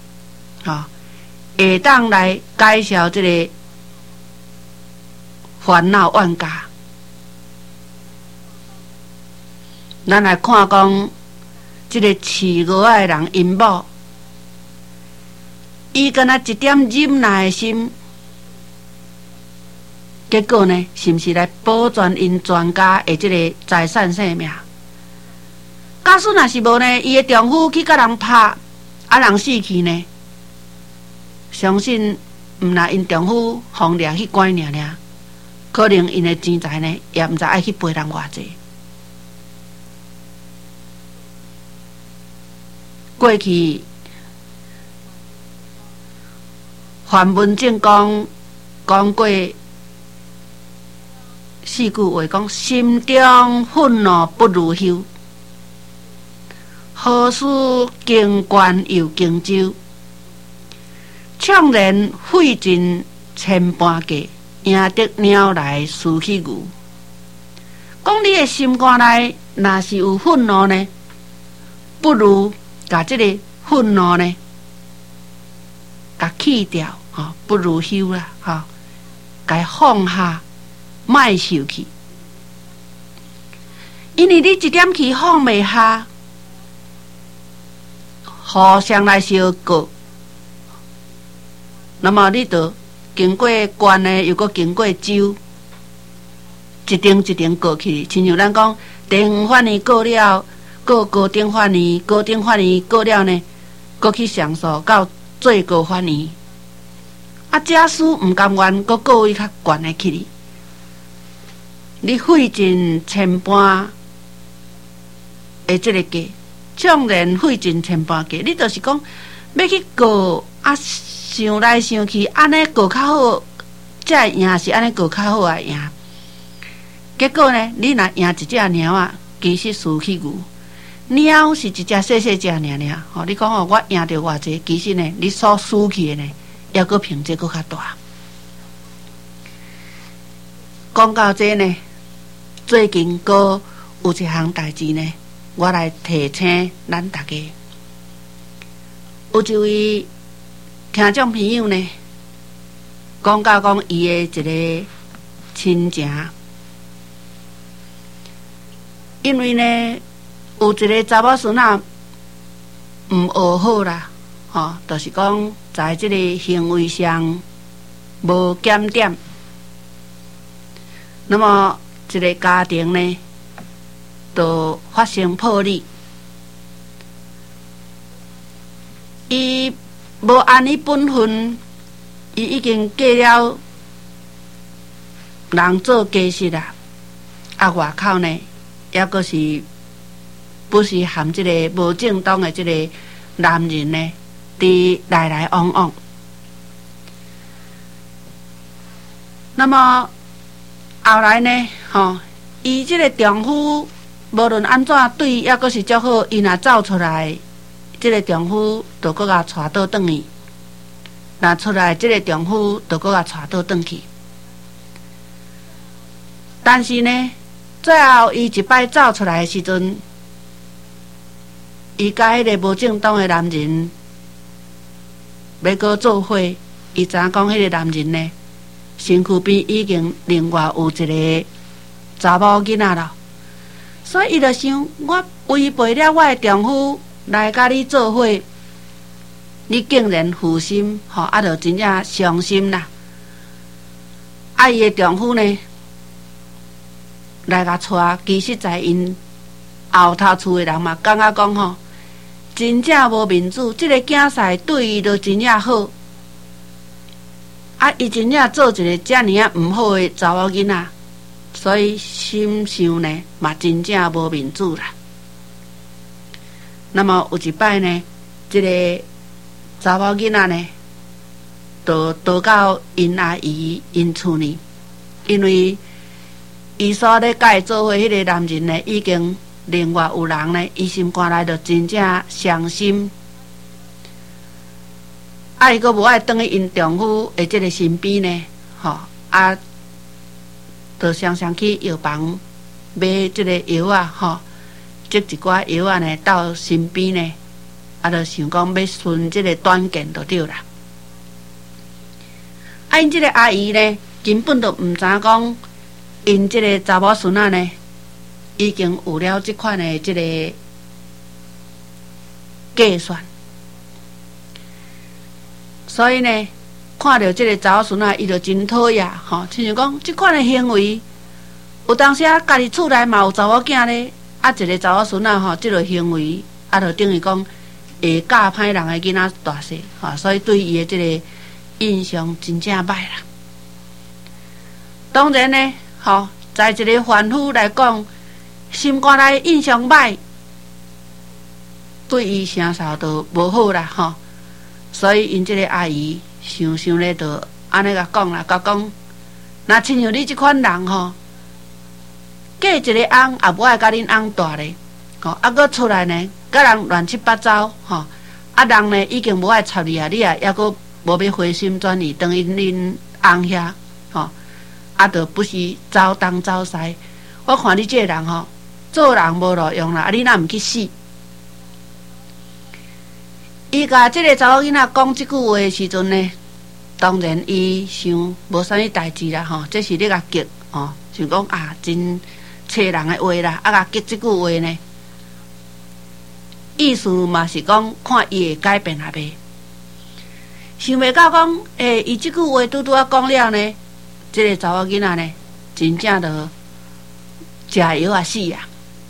会当来解消这个烦恼冤家。咱来看讲，这个饲鹅的人因某，伊敢若一点忍耐的心，结果呢，是毋是来保全因全家的这个财产性命？假使若是无呢，伊的丈夫去甲人拍，啊人死去呢？相信毋若因丈夫放掠去关尔，可能因的钱财呢，也毋知爱去赔人偌济。过去范文正讲过四句话，讲心中愤怒不如休，何事经关又经州，怅然费尽千般计，赢得鸟来输去牛。讲你的心肝内若是有愤怒呢，不如把这个愤怒呢，甲去掉，不如休啦，甲放下，莫受气。因为你一点气放袂下，互相来相告，那么你就经过关呢，又搁经过州，一定一定过去。亲像咱讲，地方法院过了，过高等法院，高等法院过了呢，搁去上诉到最高法院。啊，假使毋甘愿，搁过位较悬的去哩，你费尽千般的这个计，怅然费尽千般计，你就是讲要去告啊，想来想去，安尼告较好，才会赢，是安尼告较好啊赢。结果呢，你若赢一只猫啊，其实输去牛。猫是一只细细只尔，你讲我赢着偌济，其实呢，你所输去的呢，还阁凭这阁较大。讲到这呢，最近阁有一项代志呢，我来提醒咱大家。有一位听众朋友呢，讲到讲伊的一个亲情，因为呢，有一个查某孙仔毋学好啦，就是讲在这个行为上无检点，那么一个家庭呢，就发生破裂。伊无按伊本分，伊已经嫁了人做家室啦，啊外口呢，也阁是不是含这个无正当的这个男人呢，伫来来往往。那么后来呢，伊这个丈夫无论安怎对，也阁是足好，伊若走出来，这个丈夫就搁甲带倒转去。若出来，这个丈夫就搁甲带倒转去。但是呢，最后伊一摆走出来的时阵，伊甲迄个无正当的男人要搁做伙，伊知影讲迄个男人呢，身躯边已经另外有一个查某囡仔了，所以伊就想，我违背了我的丈夫来甲你做伙，你竟然负心，就真正伤心啦。 伊的丈夫呢来甲带，其实在因后头厝的人嘛，感觉讲吼，真正无面子，这个囝婿对伊都真正好，伊真正做一个遮尔啊毋好的查某囡仔，所以心想呢嘛真正无面子啦。那么有一摆呢，这个查某囡仔呢，就倒到因阿姨因厝呢，因为伊所咧甲伊做伙迄个男人呢，已经另外有人呢，伊心肝内就真正伤心。伊阁无爱转去因丈夫的即个身边呢，就常常去药房买即个药啊，积一寡药啊呢到身边呢，就想讲要顺即个短见就对啦。因即个阿姨呢，根本就毋知讲，因即个查某孙仔呢，已经有了即款的即个计算。所以呢，看到这个查某孙仔，伊就真讨厌，亲像讲，即款的行为，有当时家己厝内嘛有查某囝咧，一个查某孙仔即个行为，就等于讲会教歹人的囡仔大细，所以对伊的即个印象真正歹啦。当然呢，在一个凡夫来讲，心肝内印象歹，对伊成少都无好啦，所以因即个阿姨想咧，就安尼甲讲啦，甲讲，若亲像你即款人嫁一个翁也无爱甲恁翁大咧，搁出来呢，甲人乱七八糟，人呢已经无爱插你啊，你也抑搁无要回心转意，等于恁翁遐，就不是走东走西。我看你这个人做人无路用啦，你哪毋去死？伊甲即个查某囡仔讲即句话的时阵呢，当然伊想无啥物代志啦，这是咧甲激，想讲真切人的话啦，甲激即句话呢，意思嘛是讲看伊会改变下袂？想袂到讲，伊即句话拄啊讲了呢，即个查某囡仔呢，真正就食药啊死啊！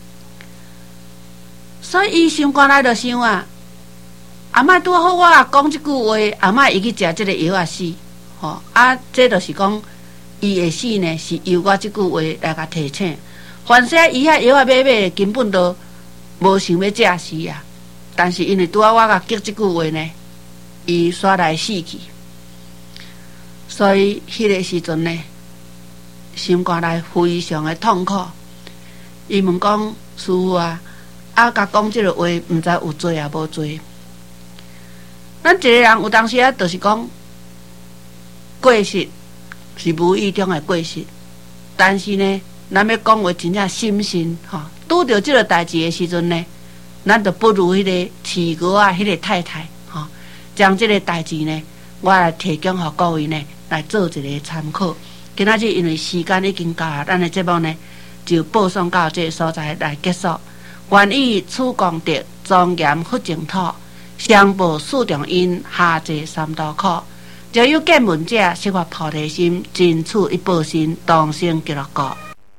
所以伊心肝内就想阿嬷拄好我讲即句话，阿嬷伊去食即个药啊死，这就是讲伊会死呢，是由我即句话来甲提醒。凡说伊遐药啊买根本都无想要食死啊，但是因为拄我甲激即句话呢，伊煞来死去，所以迄个时阵呢，心肝内非常的痛苦。伊问讲师父甲讲即个话，毋知有做也无做。咱一个人有当时就是讲，过失是无意中的过失，但是呢，咱要讲话真正心信拄着即个代志的时阵呢，咱就不如迄个饲鹅迄个太太将即个代志呢，我来提供予各位呢来做一个参考。今仔日因为时间已经到了，咱的节目呢就播送到这个所在来结束。愿以此功德庄严佛净土，上报四重因，下济三途苦。若有见闻者，悉发菩提心，尽此一报身，当生极乐国。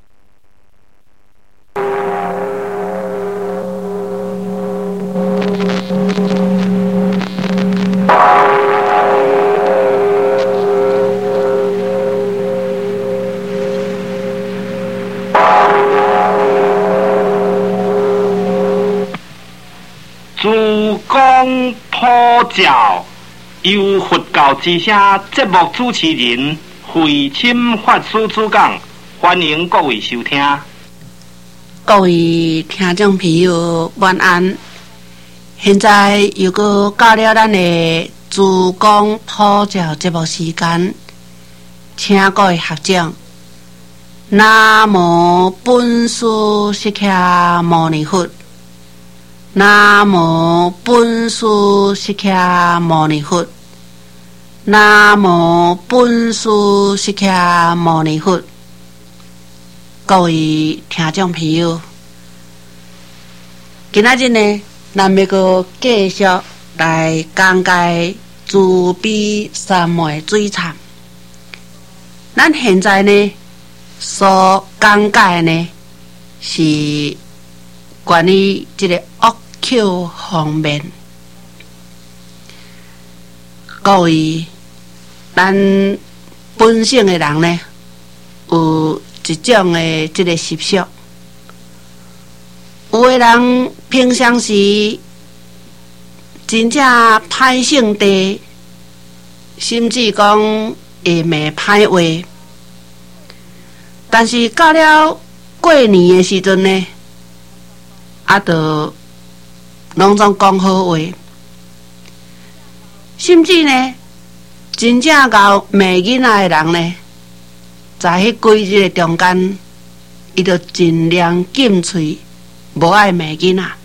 诸公普照，由佛教之声节目主持人慧钦法师主讲，欢迎各位收听。 各位听众朋友，晚安。现在又搁到了咱的诸公普照节目时间，请各位学长。南无本师释迦牟尼佛。南无本师释迦牟尼佛。南无本师释迦牟尼佛。各位听众朋友，今仔日呢，咱要搁继续来讲解慈悲三昧水忏。 咱现在呢所讲解呢是关于这个恶口方面。各位，咱本性的人呢，有一种的这个习俗。有的人平常时真正歹性地，甚至讲会骂歹话，但是到了过年的时阵呢，就拢总讲好话。甚至呢，真正搞骂囡仔的人呢，在迄几日中间，伊就尽量禁喙，无爱骂囡仔。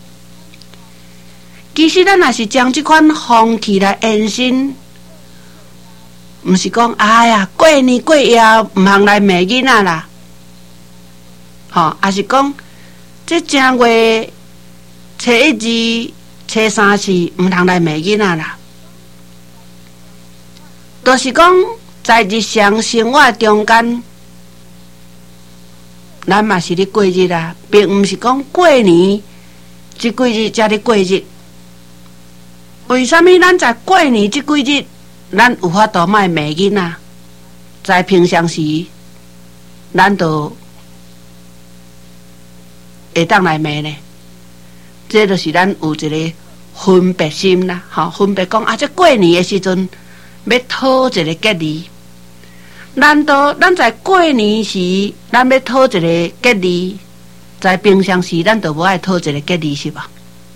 其实咱若是将这款风气来延伸，毋是讲哎呀过年过夜毋通来骂囡仔啦，也是讲这正月初一二、初三四毋通来骂囡仔啦。就是讲，在日常生活中间，咱嘛是咧过日啊，并毋是讲过年这几日才咧过日。为什么咱在过年这几日，咱有法度卖骂囡仔？在平常时，咱就会当来骂呢？这就是咱有一个分别心啦，分别讲这过年的时阵。要讨一个吉利，难道咱在过年时，咱要讨一个吉利，在平常时咱就无爱讨一个吉利是吧？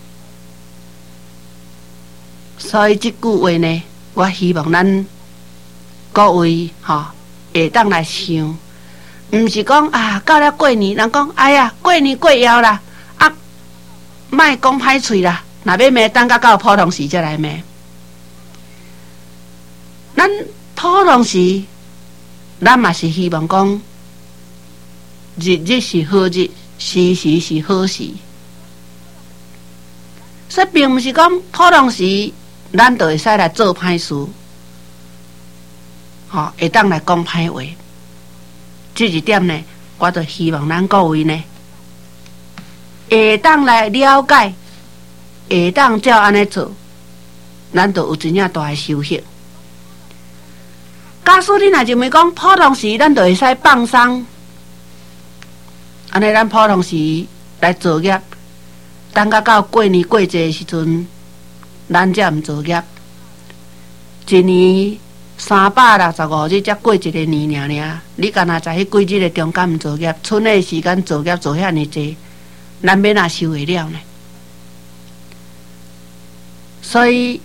所以这句话呢，我希望咱各位会当来想，毋是讲到了过年，人讲哎呀过年过夜啦，莫讲歹喙啦，若要骂，等到普通时才来骂。咱普通时，咱嘛是希望讲，日日是好日，时时是好时。所以并毋是讲普通时，咱就会使来做歹事，会当来讲歹话。这一点呢，我就希望咱各位呢，会当来了解，会当照安尼做，咱就有真正大的收获。假使你若认为讲普通时，咱就会使放松，安尼咱普通时来作业，等到过年过节的时阵，咱才毋作业。一年365日才过一个年尔，你干那在迄几日的中间毋作业，剩的时间作业做遐尼济，咱要哪受会了呢？所以。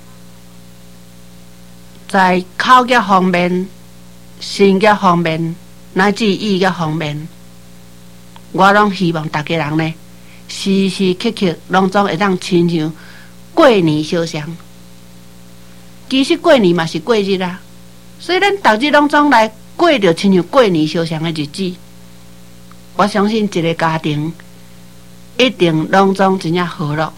在口业方面、身业方面，乃至意业方面，我拢希望大家人呢，时时刻刻拢总会当亲像过年相像。其实过年嘛是过日啦，所以咱逐日拢总来过着亲像过年相像的日子。我相信一个家庭一定拢总真正和乐，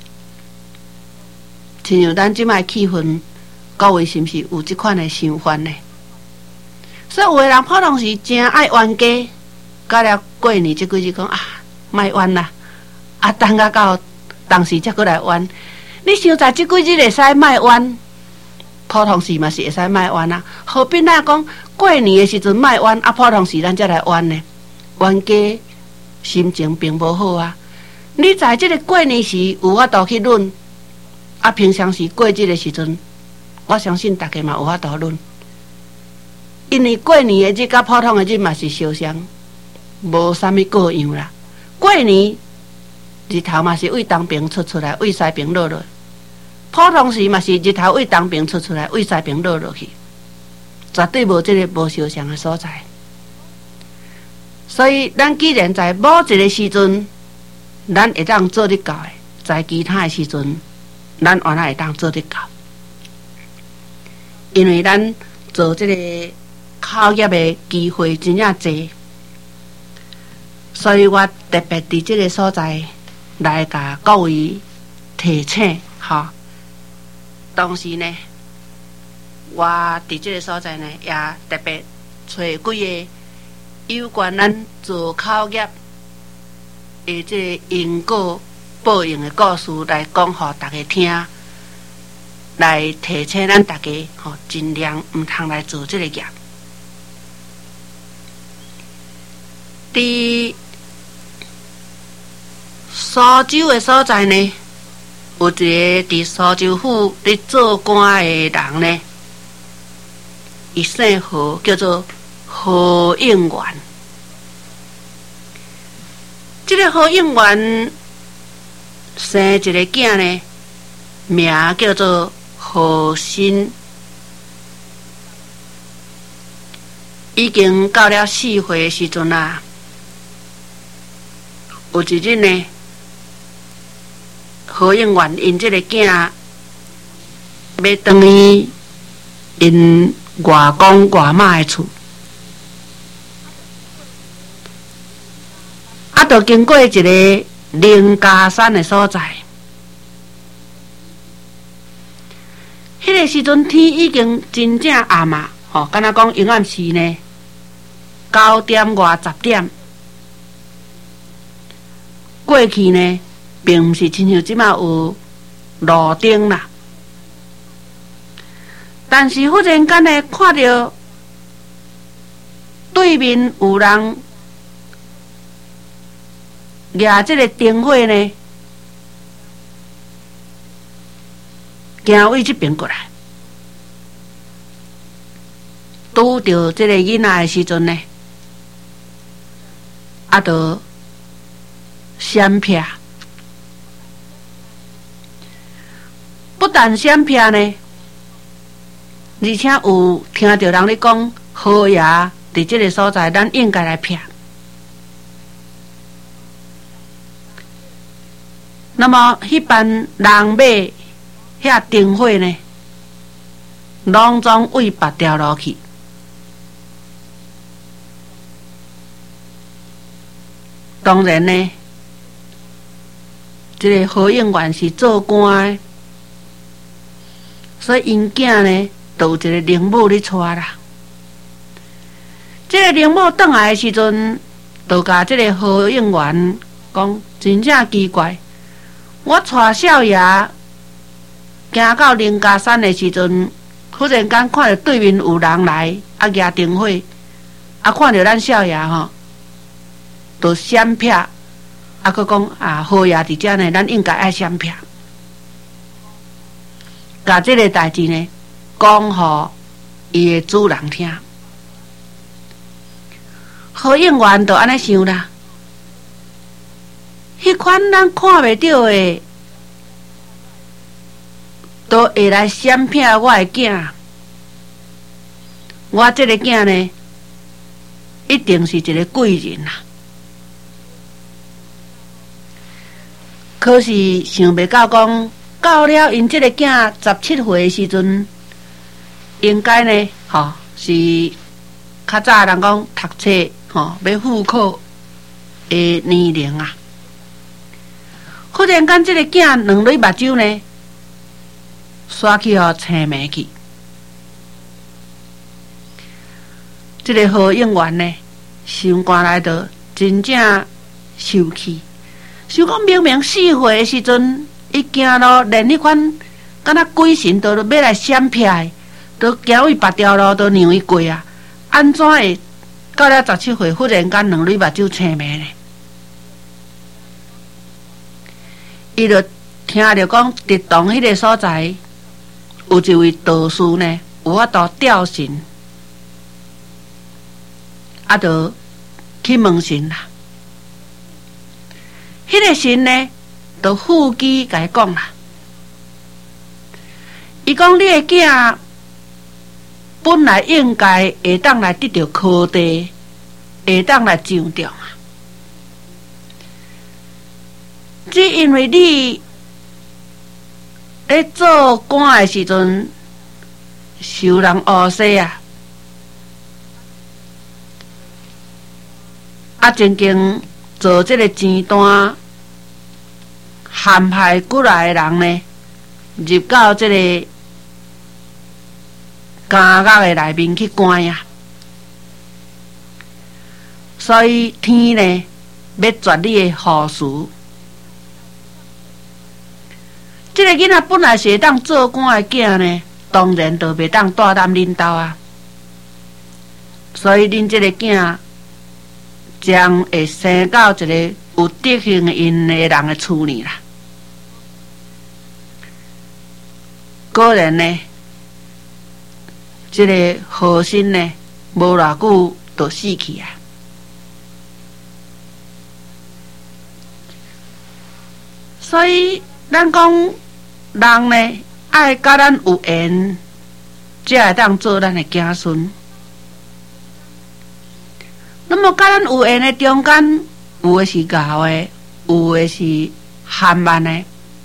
亲像咱即摆气氛。各位是毋是有这款的想法呢？所以有的人普通时真爱冤家，到了过年这几日讲莫冤啦，等到当时才过来冤。你想在这几日会使莫冤，普通时嘛是会使莫冤啊。何必那讲过年的时阵莫冤，普通时咱才来冤呢？冤家心情并无好啊。你在这个过年时有法度去论，平常时过节的时阵。我相信大家嘛有法度论，因为过年的日甲普通的日嘛是相像，无啥物个样啦。过年日头嘛是为东边出来，为西边落落；普通时嘛是日头为东边出来，为西边落落去，绝对无这个无相像的所在。所以，咱既然在某一个时阵，咱会当做得到的，在其他的时阵，咱原来会当做得到。因为咱做这个考业的机会真正多，所以我特别伫这个所在来甲各位提醒同时呢，我伫这个所在呢也特别找几个有关咱做口业的这个因果报应的故事来讲，互大家听，来提醒咱大家尽量毋通来做这个业。伫苏州的所在呢，有一个伫苏州府伫做官的人呢，伊姓何，叫做何应元。这个何应元生一个囝呢，名叫做何新，已经到了4岁的时阵啊，有一日呢，何应元因这个囝要回去因外公外妈的厝，就经过一个灵家山的所在。迄个时阵天已经真正暗啊，敢若讲阴暗时呢，9点外10点。过去呢，并毋是亲像即马有路灯啦，但是忽然间呢，看到对面有人举这个灯火呢，行往这边过来，拄到这个囡仔的时阵呢，就闪避，不但闪避呢，而且有听到人咧讲，何爷伫这个所在，咱应该来避。那么，迄班人马遐灯火呢，拢总为拔掉落去。当然呢，这个何应元是做官的，所以因囝呢，就有一个灵母咧带啦。这个灵母转来的时阵，就甲这个何应元讲，真正奇怪。我带少爷行到灵家山的时阵，忽然间看到对面有人来，举灯火，看到咱少爷就闪避，佫讲何爷伫遮呢，咱应该爱闪避。甲这个代志呢，讲互伊的主人听。何应元就安尼想啦。迄款咱看袂到的，都会来闪避我的囝。我这个囝呢，一定是一个贵人啊！可是想袂到讲，到了因这个囝17岁的时阵，应该呢，是较早人讲读册要赴考的年龄啊。忽然间，这个囝两蕊目睭呢，刷去青霉去。这个何应元呢，心肝内头真正受气，想讲明明4岁的时阵，伊行路连迄款敢若鬼神都要来闪避的，都行为别条路都让伊过啊，安怎会到了17岁，忽然间两蕊目睭青霉呢？伊就听着讲，直洞迄个所在有一位道士呢，有法度吊神，就去问神啦。迄个神呢，就附机甲伊讲啦，伊讲你的囝本来应该会当来得到科第，会当来上中啊。只因为你咧做官的时阵受人恶势啊，曾经做这个钱单陷害过来的人呢，入到这个监狱的内面去关啊。 所以天呢要绝你的好事。这个囡仔本来是会当做官的囝呢，当然就袂当带担恁兜啊。所以恁这个囝将会生到一个有德行的人的厝里啦。果然呢，这个好心呢，无偌久就死去啊。所以咱讲人呢，爱甲咱有缘，才会当做咱的子孙。那么甲咱有缘的中间，有的是牛的，有的是含慢的。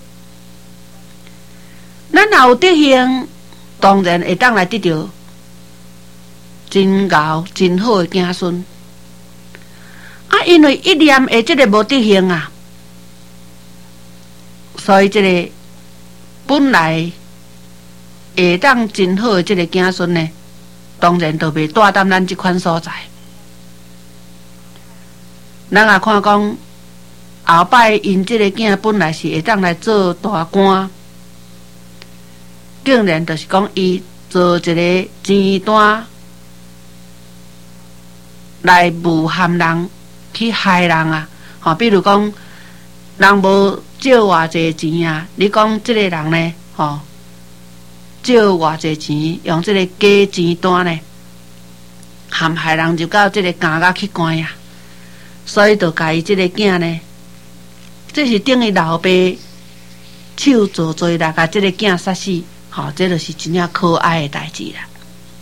咱若有德行，当然会当来得到真牛、真好的子孙。啊，因为一念的这个无德行啊，所以这个本来会当真好的这个子孙呢，当然就袂带担咱这款所在。咱也看讲，后摆因这个囝本来是会当来做大官，竟然就是讲伊做一个钱单来诬陷人，去害人啊！比如讲，人无借偌济钱啊，你讲这个人呢，借偌济钱，用这个假钱单呢，陷害人就到这个监狱去关啊！所以就甲伊这个囝呢，这是等于老爸手做罪来甲这个囝杀死，这就是真正可爱的代志啦。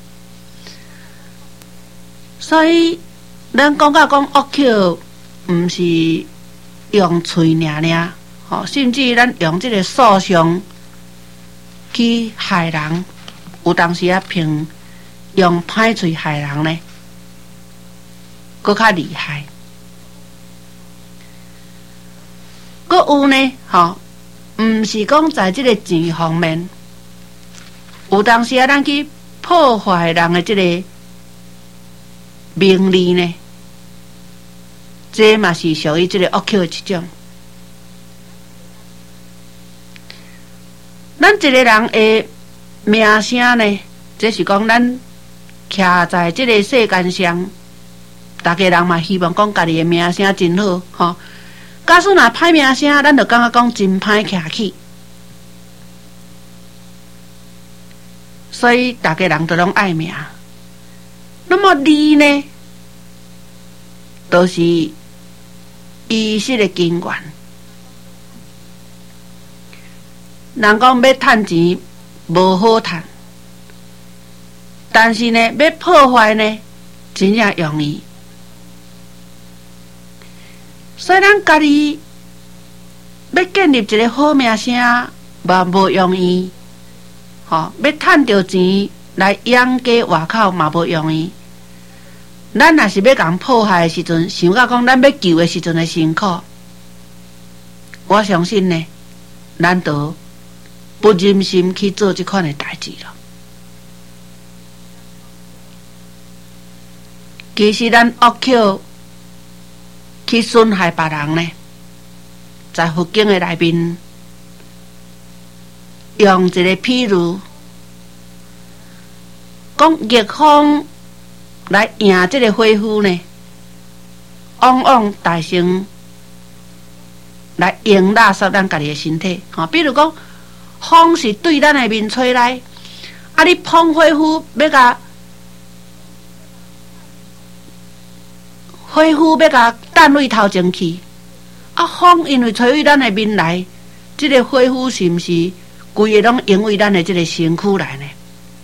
所以咱讲到讲恶口，毋是用嘴尔，甚至咱用这个诉讼去害人，有当时啊凭用歹嘴害人呢，搁较厉害。搁有呢，毋是讲在这个钱方面，有当时啊，咱去破坏人的这个名利呢，这嘛是属于这个恶口的一种。咱一个人的名声呢，这是讲咱徛在这个世间上，大家人嘛希望讲家己的名声真好，假使若歹名声，咱就感觉讲真歹徛起，所以大家人都拢爱名。那么利呢，都是意识的根源。人讲要趁钱无好趁，但是呢，要破坏呢，真正容易。所以咱家己要建立一个好名声，嘛无容易。要趁着钱来养家活口嘛无容易。咱若是要共破坏的时阵，想到讲咱要救的时阵的辛苦，我相信呢，咱就不忍心去做这款的代志了。其实咱恶口去损害别人呢，在佛经的内面，用一个譬如，讲逆风来赢这个火夫呢，往往大声来用垃圾咱家己的身体。比如讲，风是对咱的面吹来，啊，你碰火夫要甲火夫要甲弹位头前去，啊，风因为吹为咱的面来，这个火夫是毋是规个拢因为咱的这个身躯来呢？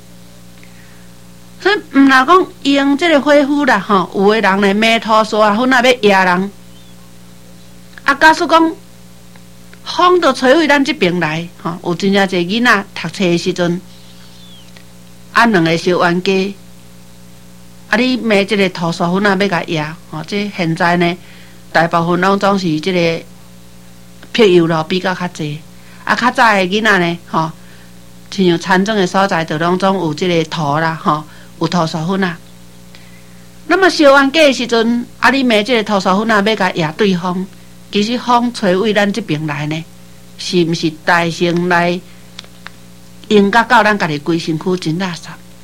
所以毋若讲用这个火夫啦，有的人呢买土沙粉啊要压人，啊，假使讲风就吹为咱这边来，有真正侪囡仔读册的时阵，啊，两个小冤家。啊！你买这个土沙粉啊，要甲压这现在呢，大部分拢总是这个辟油路比较较济。啊，较早的囡仔呢，亲像田庄的所在，就拢总有这个土啦，有土沙粉啊。 那么烧完假的时阵，你骂这个土砂粉要甲压对方，其实风吹为咱这边来呢，是毋是大声来应甲到咱家己规身躯真垃圾？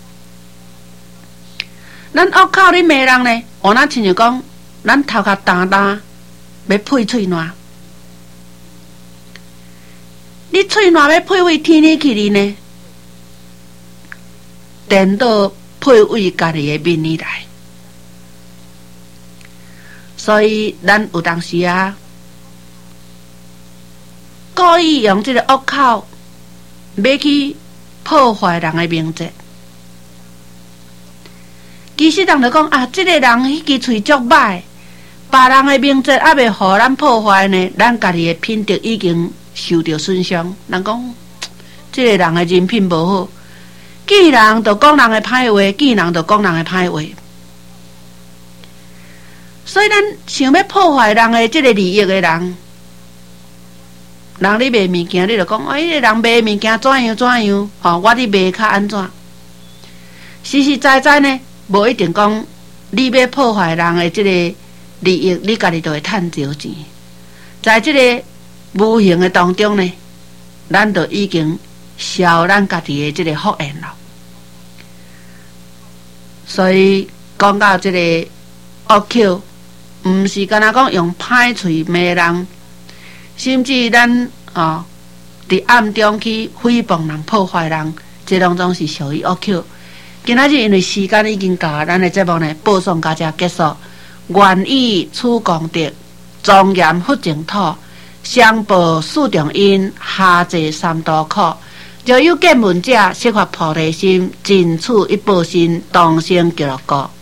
咱恶口咧骂人呢，我那亲像讲，咱头壳担担要配喙烂，你喙烂要配为天气去哩呢，颠倒配为家己的面里来。所以咱有当时啊，故意用这个恶口要去破坏人的名节。其实人就讲啊，这个人迄支喙足歹，别人的名节还未互咱破坏呢，咱家己的品德已经受到损伤。人讲这个人的人品无好，见人就讲人的歹话，见人就讲人的歹话。所以咱想要破坏人的这个利益的人，人你卖物件，你就讲，这个人卖物件怎样怎样，我你卖较安怎？实实在在呢，无一定讲你要破坏人的这个利益，你家己就会趁着钱。在这个无形的当中呢，咱就已经消咱家己的这个福缘了。所以讲到这个恶口，毋是干那讲用歹喙骂人，甚至咱伫暗中去诽谤人、破坏人，这当中是属于恶口。今仔日因为时间已经到，咱的节目呢播送到这结束。愿以此功德，庄严佛净土，上报四重因，下济三途苦。若有见闻者，悉发菩提心，尽此一报身，当生极乐国。